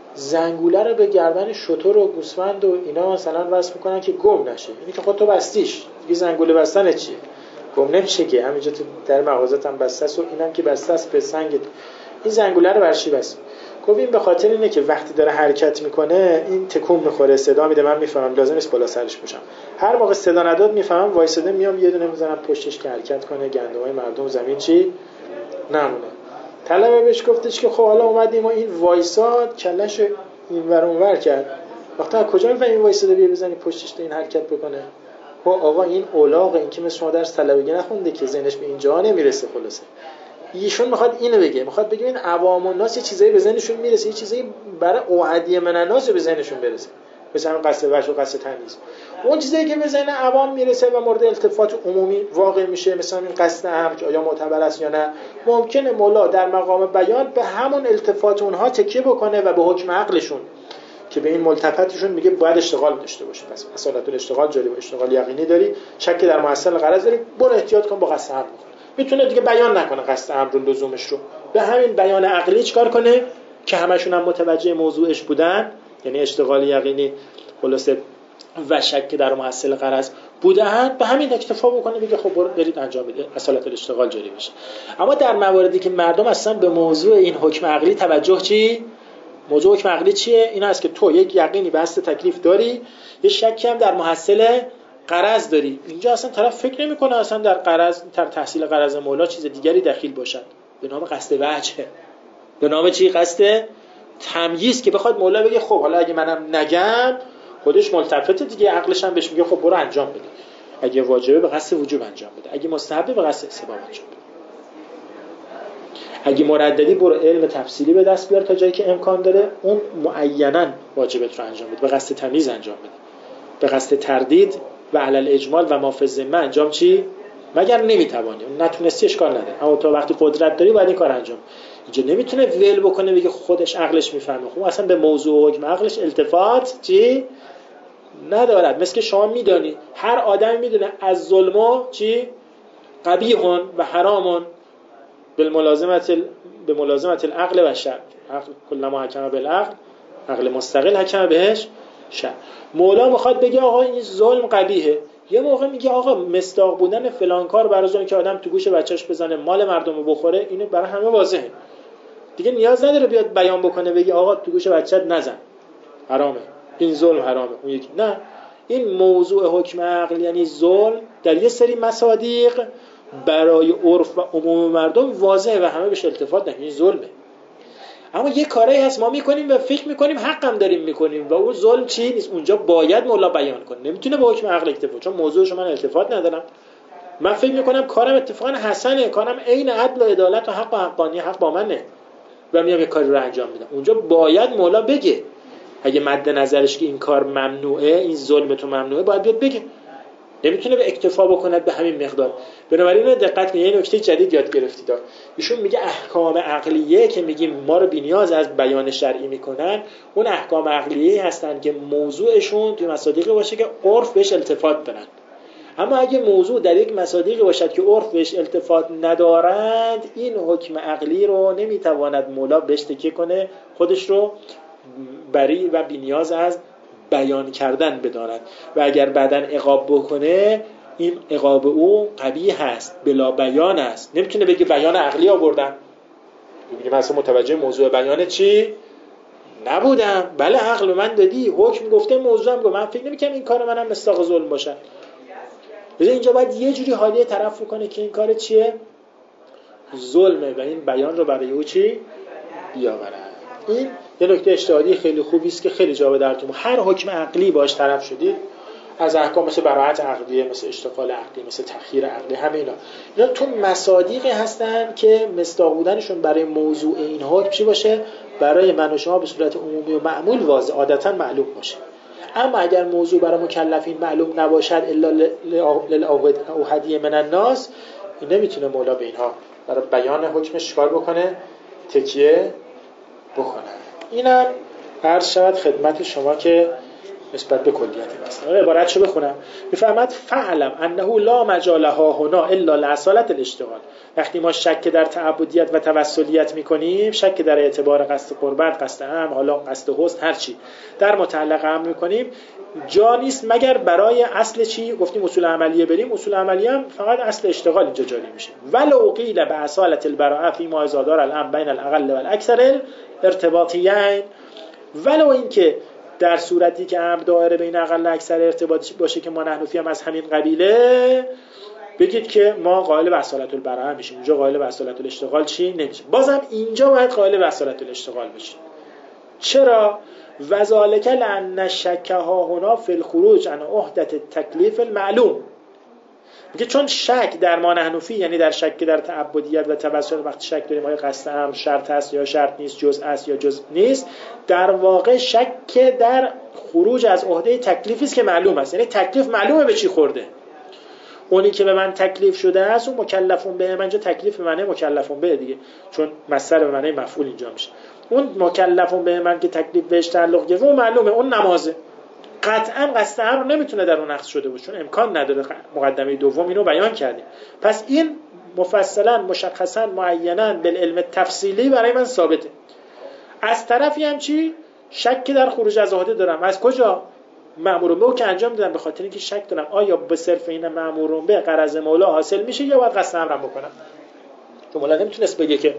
زنگوله رو به گردن شتر و گوسفند و اینا مثلا وصل میکنن که گم نشه. اینی که خودت بستیش دیگه، زنگوله بستن چیه؟ گم نمیشه که، همینجا تو در مغازات هم بسته است و اینم که بسته است به سنگ. این زنگوله رو برشی بس. گفت این به خاطر اینه که وقتی داره حرکت میکنه این تکون میخوره، صدا میده، من میفهمم، لازم نیست بالا سرش باشم. هر موقع صدا نداد میفهمم، وایساده میام یه دونه میزنم پشتش که حرکت کنه، گندمای مردم زمین چی نمونه. طلبه بهش گفتش که خب حالا اومدیم و این وایساد کلهش اینور اونور کرد. وقتی از کجا میفهمی این وایساده بیا بزنی پشتش تا این حرکت بکنه؟ خب آقا این الاغ، این که مثل شما درس طلبگی نخونده که ذهنش به اینجا نمیرسه. خلاصه ایشون میخواد اینو بگه، میخواد بگه این عوام الناس یه چیزایی به ذهنشون میرسه، یه چیزایی برای اوعدی من الناس به ذهنشون برسه، مثلا قصد وجه و قصد تمیز. اون چیزایی که به ذهن عوام میرسه و مورد التفات عمومی واقع میشه، مثلا این قصد امر آیا معتبر است یا نه، ممکنه مولا در مقام بیان به همون التفات اونها تکیه بکنه و به حکم عقلشون که به این ملتفتشون میگه باید اشتغال داشته باشه. پس اصالت الاشتغال جاری و اشتغال یقینی داری، شک در محصل غرض داری، برو احتیاط کن با قصد امر. میتونه دیگه بیان نکنه قصد امر و لزومش رو، به همین بیان عقلی چیکار کنه که همشون هم متوجه موضوعش بودن، یعنی اشتغال یقینی خلاصه و شک در محصل غرض بودن، به همین اکتفا بکنه بگه خب برید انجام بده، اصالت الاشتغال جاری بشه. اما در مواردی که مردم اصلا به موضوع این حکم عقلی توجه چی موضوع حکم عقلی چیه؟ این است که تو یک یقینی به اصل تکلیف داری، یه شکی هم در محصل غرض داری. اینجا اصلا طرف فکر نمی‌کنه اصلا در غرض، در تحصیل غرض مولا چیز دیگری دخیل باشد به نام قصد وجه، به نام چی؟ قصد تمییز، که بخواد مولا بگه خب حالا اگه منم نگم خودش ملتفته دیگه، عقلش هم بهش میگه خب برو انجام بده. اگه واجبه به قصد وجوب انجام بده، اگه مستحبه به قصد استحباب انجام بده، اگه مرددی برو علم تفصیلی به دست بیار تا جایی که امکان داره، اون معیناً واجبت رو انجام بده، به قصد تمییز انجام بده، به قصد تردید و علل اجمال و ما فی الذمه انجام چی؟ مگر نمیتوانی، نتونستی اشکال نداره، اما تو وقتی قدرت داری باید این کار انجام. اینجا نمیتونه ول بکنه بگه خودش عقلش میفهمه، خب اصلا به موضوع حکم عقلش التفات چی ندارد. مثل که شما میدونی هر آدمی میدونه از ظلم چی قبیحون و حرامون بالملازمت ال... به ملازمت العقل و شرع، عقل کلما حکم بالعقل عقل مستقل حکم بهش شرع. مولا میخواد بگه آقا این ظلم قبیحه، یه موقع میگه آقا مصداق بودن فلان کار برای اون که آدم تو گوش بچه‌اش بزنه مال مردم رو بخوره، اینو برای همه واضحه دیگه، نیاز نداره بیاد بیان بکنه بگه آقا تو گوش بچه‌ت نزن حرامه، این ظلم حرامه، اون یکی نه. این موضوع حکم عقل یعنی ظلم در یه سری مصادیق برای عرف و عموم مردم واضحه و همه بهش التفات نمی‌کنن، این ظلمه. اما یه کاری هست ما میکنیم و فکر میکنیم حقم داریم میکنیم و اون ظلم چی نیست، اونجا باید مولا بیان کنه، نمیتونه با حکم عقل اکتفا، چون موضوعش من التفات ندارم، من فکر میکنم کارم اتفاقا حسنه، کارم عین عدل و عدالت و حق و حقانی، حق با منه و میام یه کاری رو انجام میدم، اونجا باید مولا بگه. اگه مد نظرش که این کار ممنوعه، این ظلم تو ممنوعه، باید بیاد بگه، نمیتونه به اکتفا بکند به همین مقدار. بنابراین دقت کنید، یه نکته جدید یاد گرفتید. ایشون میگه احکام عقلیه که میگیم ما رو بی‌نیاز از بیان شرعی میکنن، اون احکام عقلیه هستن که موضوعشون توی مصادیقی باشه که عرف بهش التفات دارن. اما اگه موضوع در یک مصادیقی باشد که عرف بهش التفات ندارند، این حکم عقلی رو نمیتواند مولا بهش تکیه کنه، خودش رو بری و بی‌نیاز از بیان کردن بداند و اگر بعدن عقاب بکنه این عقاب او قبیح هست، بلا بیان است. نمیتونه بگه بیان عقلی آوردم، میگه مثلا متوجه موضوع بیان چی نبودم، بله عقل من دادی حکم گفته موضوعم گفت، من فکر نمیکنم این کار منم مصداق ظلم باشه. بذار اینجا باید یه جوری حالیه طرف کنه که این کار چیه ظلمه و این بیان رو برای او چی بیاورن. این یه نکته اجتهادی خیلی خوبی است که خیلی جا به درتون، هر حکم عقلی باش طرف شدید از احکام مثل براءت عقلیه، مثل اشتغال عقلی، مثل تخییر عقلی، همه اینا اینا تو مصادیقی هستن که مصداق بودنشون برای موضوع این حکم چی باشه، برای من و شما به صورت عمومی و معمول واضح عادتا معلوم باشه. اما اگر موضوع برای مکلفین معلوم نباشد الا للاوحدی من الناس، نمیتونه مولا به اینها برای بیان حکمش کار بکنه، تکیه بکنه. اینم عرض شود خدمت شما که نسبت به کلیت مثلا عبارتشو بخونم. میفهمد فعلم انه لا مجال ها هنا الا لاصالت الاشتغال. وقتی ما شک در تعبدیت و توسلیت میکنیم، شک در اعتبار قصد قربت، قصد امر، حالا قصد حسن، هر چی در متعلق امر میکنیم، جا نیست مگر برای اصل چی؟ گفتیم اصول عملیه بریم، اصول عملیه هم فقط اصل اشتغال اینجا جاری میشه. ولو قیل باصالت البراءه فی ما اذا دار الامر بین الاقل والاکثر ارتباطیین، ولو اینکه در صورتی که امر دائره بین اقل و اکثر ارتباطی باشه که ما نحنفی هم از همین قبیله، بگید که ما قائل به اصالت البراءه میشیم، اونجا قائل به اصالت الاشتغال چی نمیشه. بازم اینجا باید قائل به اصالت الاشتغال بشیم. چرا؟ وذالک لان الشک ها هنا فی الخروج عن وحدت التکلیف المعلوم. میگه چون شک در ما نحنفی، یعنی در شک در تعبدیت و توسل، وقتی شک داریم آیا قصد امر شرط است یا شرط نیست، جزء است یا جزء نیست، در واقع شک در خروج از عهده تکلیفی است که معلوم است. یعنی تکلیف معلومه به چی خورده. اونی که به من تکلیف شده است اون مکلفون به من، اینجا تکلیف به معنی مکلفون به دیگه، چون مصدر به معنی مفعول اینجا میشه. اون مکلفون به من که تکلیف بهش تعلق گرفته اون معلومه، اون نمازه. قطعا قصد امر نمیتونه در اون نقص شده باشه، چون امکان نداره. مقدمه دوم اینو بیان کردیم. پس این مفصلا مشخصا معینا بالعلم تفصیلی برای من ثابته. از طرفی هم چی؟ شک در خروج از عهده دارم. از کجا؟ مأمورون به که انجام دادم، به خاطر اینکه شک دارم آیا به صرف این مأمورون به غرض مولا حاصل میشه یا باید قصد امرم بکنم. چون مولا نمیتونست بگه که،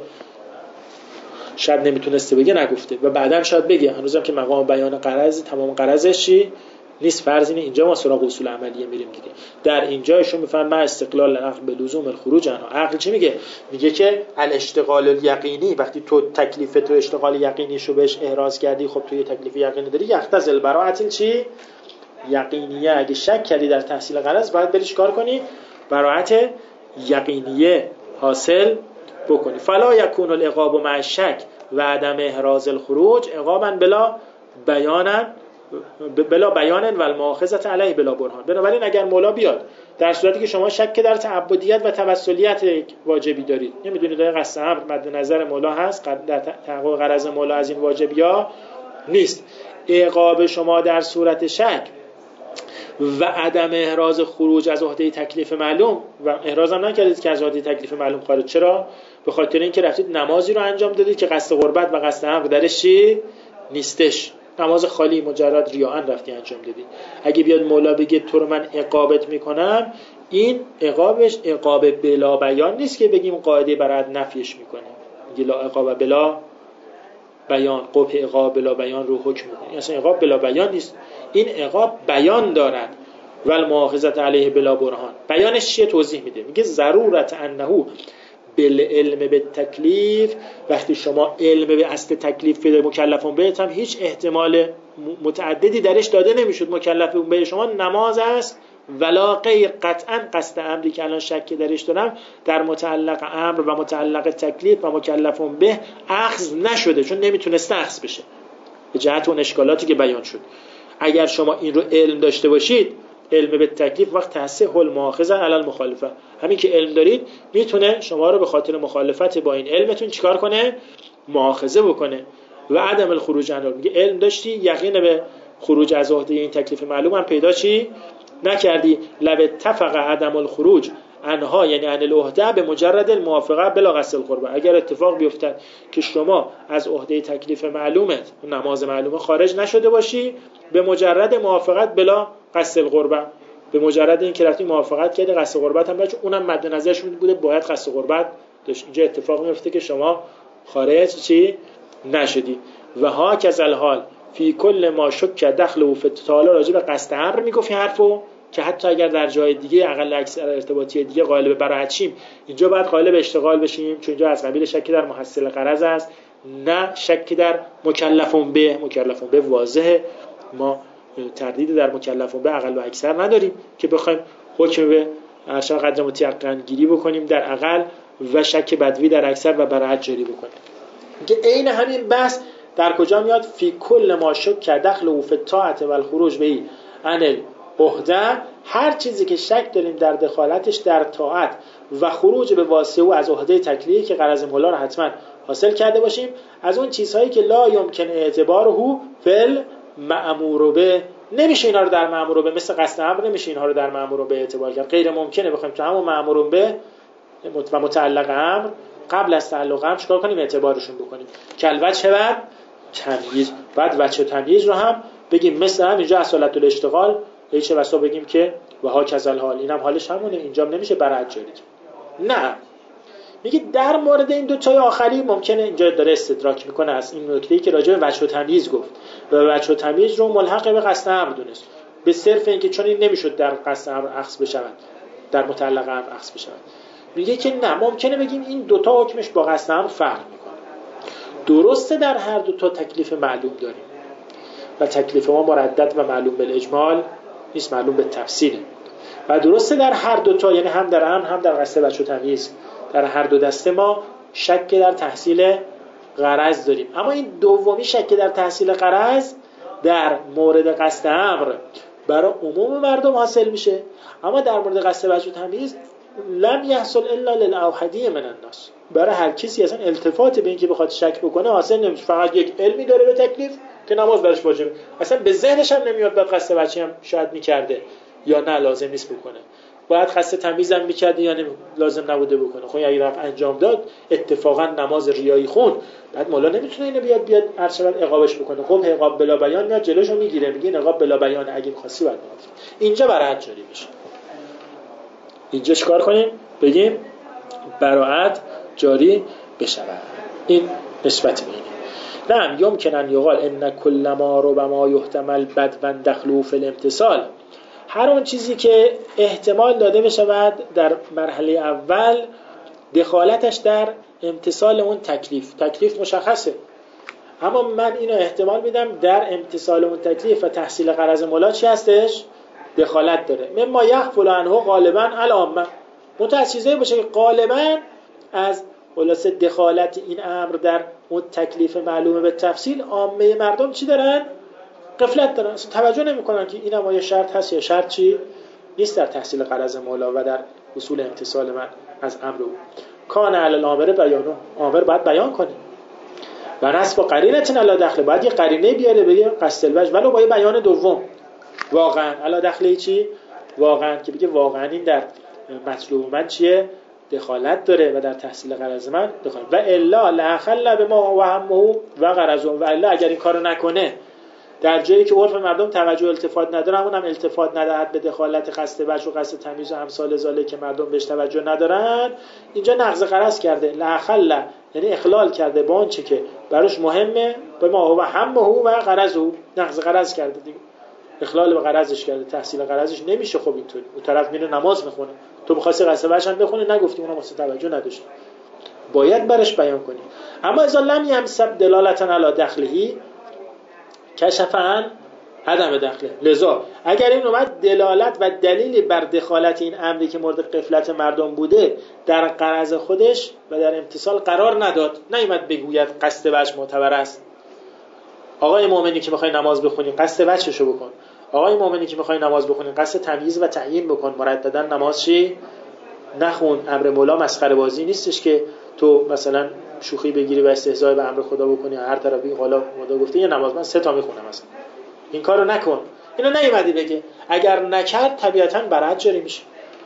شاید نمیتونسته بگه، نگفته و بعداً شاید بگه. هنوزم که مقام بیان غرض تمام غرضش چی نیست، فرض اینه. اینجا ما سراغ اصول عملیه میریم دیگه. در اینجا ایشون میفهمن ما استقلال عقل به لزوم الخروج عنه. عقل چی میگه؟ میگه که الاشتغال الیقینی، وقتی تو تکلیف تو اشتغال یقینیشو بهش احراز کردی، خب تو یه تکلیف یقینی داری، یختز البراءه چی یقینیه. اگه شک کردی در تحصیل غرض باید بریش کار کنی، براءت یقینیه حاصل بکنی. فلا یکون العقاب مع الشک و عدم احراز الخروج عقابا بلا بیانن بلا بیانن و المؤاخذه علیه بلا برهان. بنابراین اگر مولا بیاد در صورتی که شما شک در تعبدیت و توسلیت واجبی دارید، نمیدونید آیا قصد امر مد نظر مولا هست، در تحقق غرض مولا از این واجبی ها نیست، عقاب شما در صورت شک و عدم احراز خروج از عهده تکلیف معلوم، و احراز هم نکردید که از عهده تکلیف معلوم خارج. چرا؟ به خاطر اینکه رفتید نمازی رو انجام دادید که قصد قربت و قصد امر درش نیستش، نماز خالی مجرد ریاءن رفتی انجام دادی. اگه بیاد مولا بگه تو رو من عقابت میکنم، این عقابش عقاب بلا بیان نیست که بگیم قاعده برات نفیش میکنه، میگه لا عقاب بلا بیان، قبح عقاب بلا بیان رو حکم میکنه. اصلا عقاب بلا بیان نیست، این عقاب بیان دارد. ول مؤاخذه علیه بلا برهان. بیانش چیه؟ توضیح میده. میگه ضرورت انه بالعلم به تکلیف، وقتی شما علم به اصل تکلیف به مکلفون بهت هم هیچ احتمال متعددی درش داده نمیشد. مکلفون به شما نماز است ولا غیر، قطعا قصد امری که الان شک درش دارم در متعلق امر و متعلق تکلیف و مکلفون به اخذ نشده، چون نمیتونسته اخذ بشه به جهت اون اشکالاتی که بیان شد. اگر شما این رو علم داشته باشید، علم به تکلیف وقت تصحیح المؤاخذه علی المخالفه، همین که علم دارید میتونه شما رو به خاطر مخالفت با این علمتون چیکار کنه؟ مؤاخذه بکنه. و عدم الخروج عنه، میگه علم داشتی، یقین به خروج از عهده این تکلیف معلوم هم پیدا چی نکردی. لو اتفق عدم الخروج عنها یعنی عن العهده به مجرد الموافقه بلا قصد القربه، اگر اتفاق بیفتد که شما از عهده تکلیف معلومت نماز معلومه خارج نشده باشی به مجرد موافقت بلا قصد القربه، به مجرد این که رفتی موافقت کردی قصد قربت هم داشت، اونم مد نظرش بوده باید قصد قربت داشت، اینجا اتفاق میفته که شما خارج چی نشدی. و ها کذل حال فی کل ما شک دخل و فتال، راجع به قصد امر میگفت حرفو که حتی اگر در جای دیگه اقل اکثر ارتباطی دیگه قائل به براءت شیم، اینجا باید قائل به اشتغال بشیم، چون اینجا از قبیل شک در محصل غرض است، نه شک در مکلفون به. مکلفون به واضحه، ما تردید در مکلفون به اقل و اکثر نداریم که بخوایم حکم به ارشد قدر متیقن گیری بکنیم در اقل و شک بدوی در اکثر و براءت جاری بکنیم. که عین همین بحث در کجا میاد؟ فی کل ما شک دخل او فی الطاعه و الخروج به عن العهده، هر چیزی که شک داریم در دخالتش در طاعت و خروج به واسطه او از عهده تکلیفی که غرض مولا رو حتما حاصل کرده باشیم، از اون چیزهایی که لا یمکن اعتباره فل مأمور به، نمیشه اینا رو در مأمور به، مثل قصد امر نمیشه اینها رو در مأمور به اعتبار کرد، غیر ممکنه بخوایم تو همون مأمور به و متعلق امر قبل از تعلق امر چیکار کنیم؟ اعتبارشون بکنیم. کلوت چه بعد تمییز، بعد وجه تمییز رو هم بگیم، مثل هم اینجا اصالت الاشتغال هیچ واسه بگیم که و ها کذل حال، اینم حالش همونه، اینجا نمیشه برعت جاری. نه، میگه در مورد این دو تای آخری ممکنه اینجا داره استدراک میکنه از این نکته‌ای که راجع به وجه تمییز گفت و وجه تمییز رو ملحق به قصد امر دونست، به صرف اینکه چون این نمیشد در قصد امر اخذ بشود، در متعلق امر اخذ بشود. میگه که نه، ممکنه بگیم این دوتا حکمش با قصد امر فرق میکنه. درسته در هر دوتا تکلیف معلوم داریم و تکلیف ما مردد و معلوم بالاجمال نیست، معلوم به تفصیله. و درسته در هر دوتا، یعنی هم در امر هم در قصد وجه تمییز، در هر دو دسته ما شک در تحصیل غرض داریم. اما این دومی شک در تحصیل غرض در مورد قصد امر برای عموم مردم حاصل میشه، اما در مورد قصد وجه تمییز لم یحصل الا للاوحدی من الناس، برای هر کسی اصلا التفات به این که بخواد شک بکنه حاصل نمیشه. فقط یک علمی داره به تکلیف که نماز برش واجبه، اصلا به ذهنش هم نمیاد بعد قصد وجه هم شاید میکرده یا نه لازم نیست بکنه، باید قصد تمییز هم میکرده یا لازم نبوده بکنه. خب اگه رفت انجام داد اتفاقا نماز ریایی خون، بعد مولا نمیتونه اینو بیاد بیاد هر چقدر عقابش بکنه. خب عقاب بلا بیان میاد جلوشو میگیره، میگه عقاب بلا بیان، اگه خاصی بعد نماز اینجا برات جاری بشه. اینجا چیکار کنیم؟ بگیم براءت جاری بشه. این نسبت به اینه. نعم یمکن ان یقال ان کل ما ربما یحتمل بدوا دخلوا فی الامتثال، هر اون چیزی که احتمال داده بشود در مرحله اول دخالتش در امتثال اون تکلیف، تکلیف مشخصه، اما من اینو احتمال میدم در امتثال اون تکلیف و تحصیل غرض مولا چی هستش؟ دخالت داره. مما یغفل عنه غالبا العامه، منتها چیزایی باشه که غالبا از خلاصه دخالت این امر در اون تکلیف معلومه به تفصیل عامه مردم چی دارن؟ غفلت دارن، اصلا توجه نمی‌کنن که این هم یا شرط هست یا شرط چی نیست در تحصیل غرض مولا و در اصول امتثال من از امر او. کان علی الامر بیانو، امر باید بیان کنه و نصب با قرینه علی دخل، باید یه قرینه بیاره بگه قصد الوجه، ولو با یه بیان دوم واقعا علی دخل چی واقعا، که بگه واقعا این در مطلوب من چیه دخالت داره و در تحصیل غرض من دخالت، و الا لا خل بما وهمه و غرض، و الا اگر این کارو نکنه در جایی که عرف مردم توجه التفات ندارن، اونم التفات ندهد به دخالت قصد وجه و قصد تمییز و امثال ذالک که مردم بهش توجه ندارن، اینجا نقض غرض کرده. لا خل یعنی اخلال کرده با اون چه که براش مهمه، به ما هو همه و غرضه، نقض غرض کرده دیگه، اخلال به غرضش کرده، تحصیل غرضش نمیشه. خب اینطوری اون طرف میره نماز میخونه، تو بخواستی قصد وجه هم بخونی نگفتی، اونم واسه توجه نداشت، باید برش بیان کنی. اما اذا لم یمسب دلالتا علی دخلهی کشف عن عدم دخله، لذا اگر این اومد دلالت و دلیلی بر دخالت این امری که مورد غفلت مردم بوده در غرض خودش و در امتثال قرار نداد، نیامد بگوید قصد وجه معتبر است، آقای مؤمنی که میخوای نماز بخونی قصد وجهشو بکن، آقای مؤمنی که میخوای نماز بخونی قصد تمییز و تعیین بکن، مردداً نماز چی نخون. امر مولا مسخره بازی نیستش که تو مثلا شوخی بگیری و استهزاء به امر خدا بکنی، هر طرفی حالا خدا گفته یه نماز من سه تا میخونم مثلا، این کارو نکن. اینو نیومدی بگه، اگر نکرد طبیعتاً برعت جاری میشه.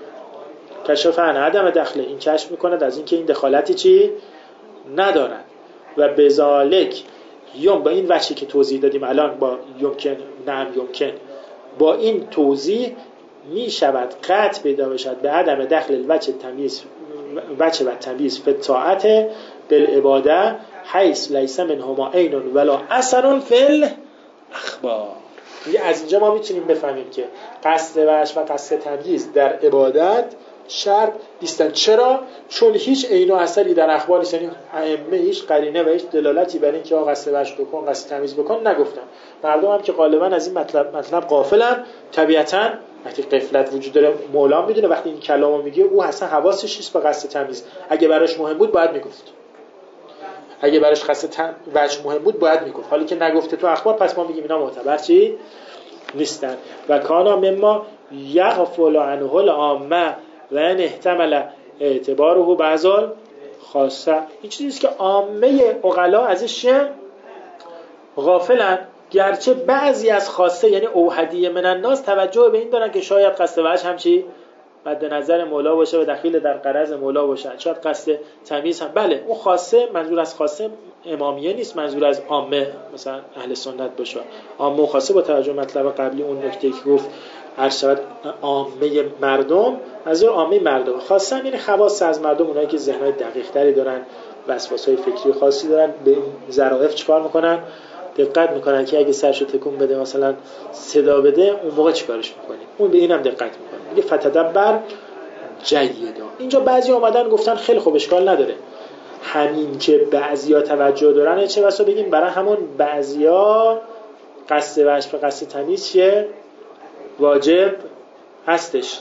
کشف عن عدم دخله، این کشف میکند از اینکه این دخالتی چی ندارد و بذالک یوم با این وجهی که توضیح دادیم الان با یمکن نعم یمکن، با این توضیح می شود قطع پیدا بشد به عدم دخل الوجه تمییز وجه و تمییز فی الطاعت بالعباده حیث لیس منهما عین ولا اثر فی الاخبار. از اینجا ما میتونیم بفهمیم که قصد وجه و قصد تمییز در عبادت شرط نیستن. چرا؟ چون هیچ عین و اثری در اخبار نیست، یعنی ائمه هیچ قرینه و هیچ دلالتی بر این که آقا قصد وجه بکن قصد تمییز بکن نگفتن. مردم هم که غالبا از این مطلب مطلب غافلن، طبیعتاً وقتی غفلت وجود داره مولا میدونه وقتی این کلامو میگه او اصلا حواسش نیست به قصد تمییز، اگه براش مهم بود باید میگفت. اگه براش خاصه وجه مهم بود باید میگفت، حالی که نگفته تو اخبار، پس ما میگیم اینا معتبر چی نیستن. و کانا مما یغفل عنه العامه و ان احتمل اعتباره بعضا خاصه. این چیزیست که عامه عقلا ازش غافلن، گرچه بعضی از خاصه یعنی اوحدیه من الناس توجه به این دارن که شاید قصد وجه هم چی مد نظر مولا باشه و دخیل در غرض مولا باشه، شاید قصد تمیز هم. بله اون خاصه منظور از خاصه امامیه نیست، منظور از عامه مثلا اهل سنت باشه. عامه و خاصه با توجه مطلب قبلی اون نکته که گفت عرض شود عامه مردم، منظور عامه مردم. خاصه یعنی خواص از مردم، اونایی که ذهنای دقیق تری دارن، وسواسهای فکری خاصی دارن، به این ظرافت چیکار میکنن؟ دقت میکنن که اگه سرشو تکون بده مثلا صدا بده، اون موقع چیکارش میکنی؟ اون به اینم دقت میکنه. میگه فتدبر جیدا. اینجا بعضی اومدن گفتن خیلی خوب اشکال نداره، همین که بعضیا توجه دارن چه بسا بگیم برای همون بعضیا قصد وجه و قصد تمیز چیه واجب هستش،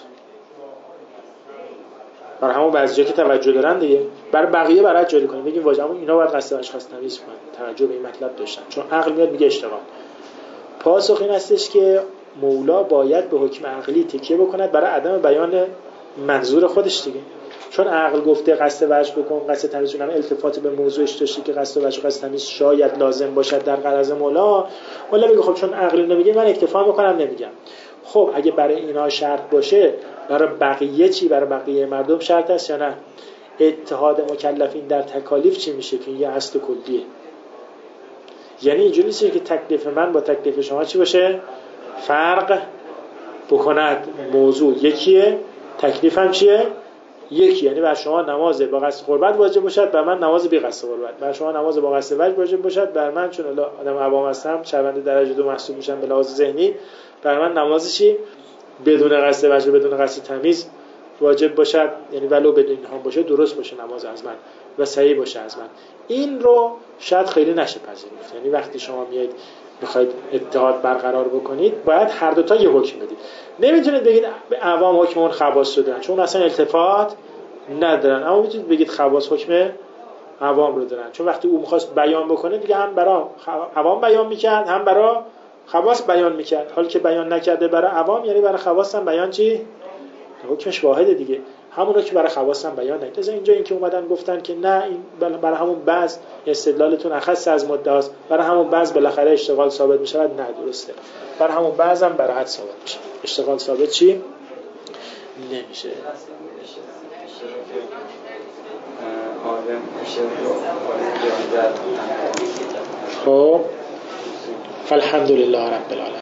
برای همون بعضیا که توجه دارن دیگه. برای بقیه برات جاری کنیم بگیم واجب، اینا باید قصد وجه قصد تمیز کنن، توجه به این مطلب داشتن، چون عقل میاد میگه اشتغال. پاسخ این هستش که مولا باید به حکم عقلی تکیه بکند برای عدم بیان منظور خودش دیگه، چون عقل گفته قصد وجه بکن، قصد تمیز کنن، التفات به موضوعش داشتی که قصد وجه قصد تمیز شاید لازم باشد در غرض مولا. مولا بگه خب چون عقل نمیگه من اکتفا میکنم نمیگم. خب اگه برای اینا شرط باشه، برای بقیه چی؟ برای بقیه مردم شرط است یا نه؟ اتحاد مکلفین در تکالیف چی میشه که یه اصل کلیه؟ یعنی اینجوری نیست که تکلیف من با تکلیف شما چی باشه؟ فرق بکند. موضوع یکیه، تکلیفم چیه؟ یکی. یعنی بر شما نماز با قصد قربت واجب باشد، بر من نماز بی قصد قربت. بر شما نماز با قصد وجه واجب باشد، بر من چون آدم عوام هستم شهروند درجه دو محسوب میشم به لحاظ ذهنی، بر من نماز چی بدون قصد وجه بدون قصد تمیز واجب باشد، یعنی ولو بدون اینها باشه درست باشه نماز از من و صحیح باشه از من. این رو شاید خیلی نشه پذیرفت. یعنی وقتی شما میایید میخواید اتحاد برقرار بکنید، باید هر دو تا یه حکم بدید. نمیتونید بگید به عوام حکم اون خواص رو دارن چون اصلا التفات ندارن، اما میتونید بگید خواص حکم عوام رو دارن، چون وقتی او میخواست بیان بکنه دیگه هم برای عوام بیان میکرد هم برای خواص بیان میکرد. حالی که بیان نکرده برای عوام، یعنی برای خواص هم بیان چی؟ حکمش واحده دیگه، همون رو که برای خواص هم بیان نکرد. اینجا این که اومدن گفتن که نه این برای همون بعض استدلالتون اخص از مدعاست، برای همون بعض بالاخره اشتغال ثابت میشه، نه درسته، برای همون بعض هم براحت ثابت میشه، اشتغال ثابت چی نمیشه. خب الحمدلله رب العالمین.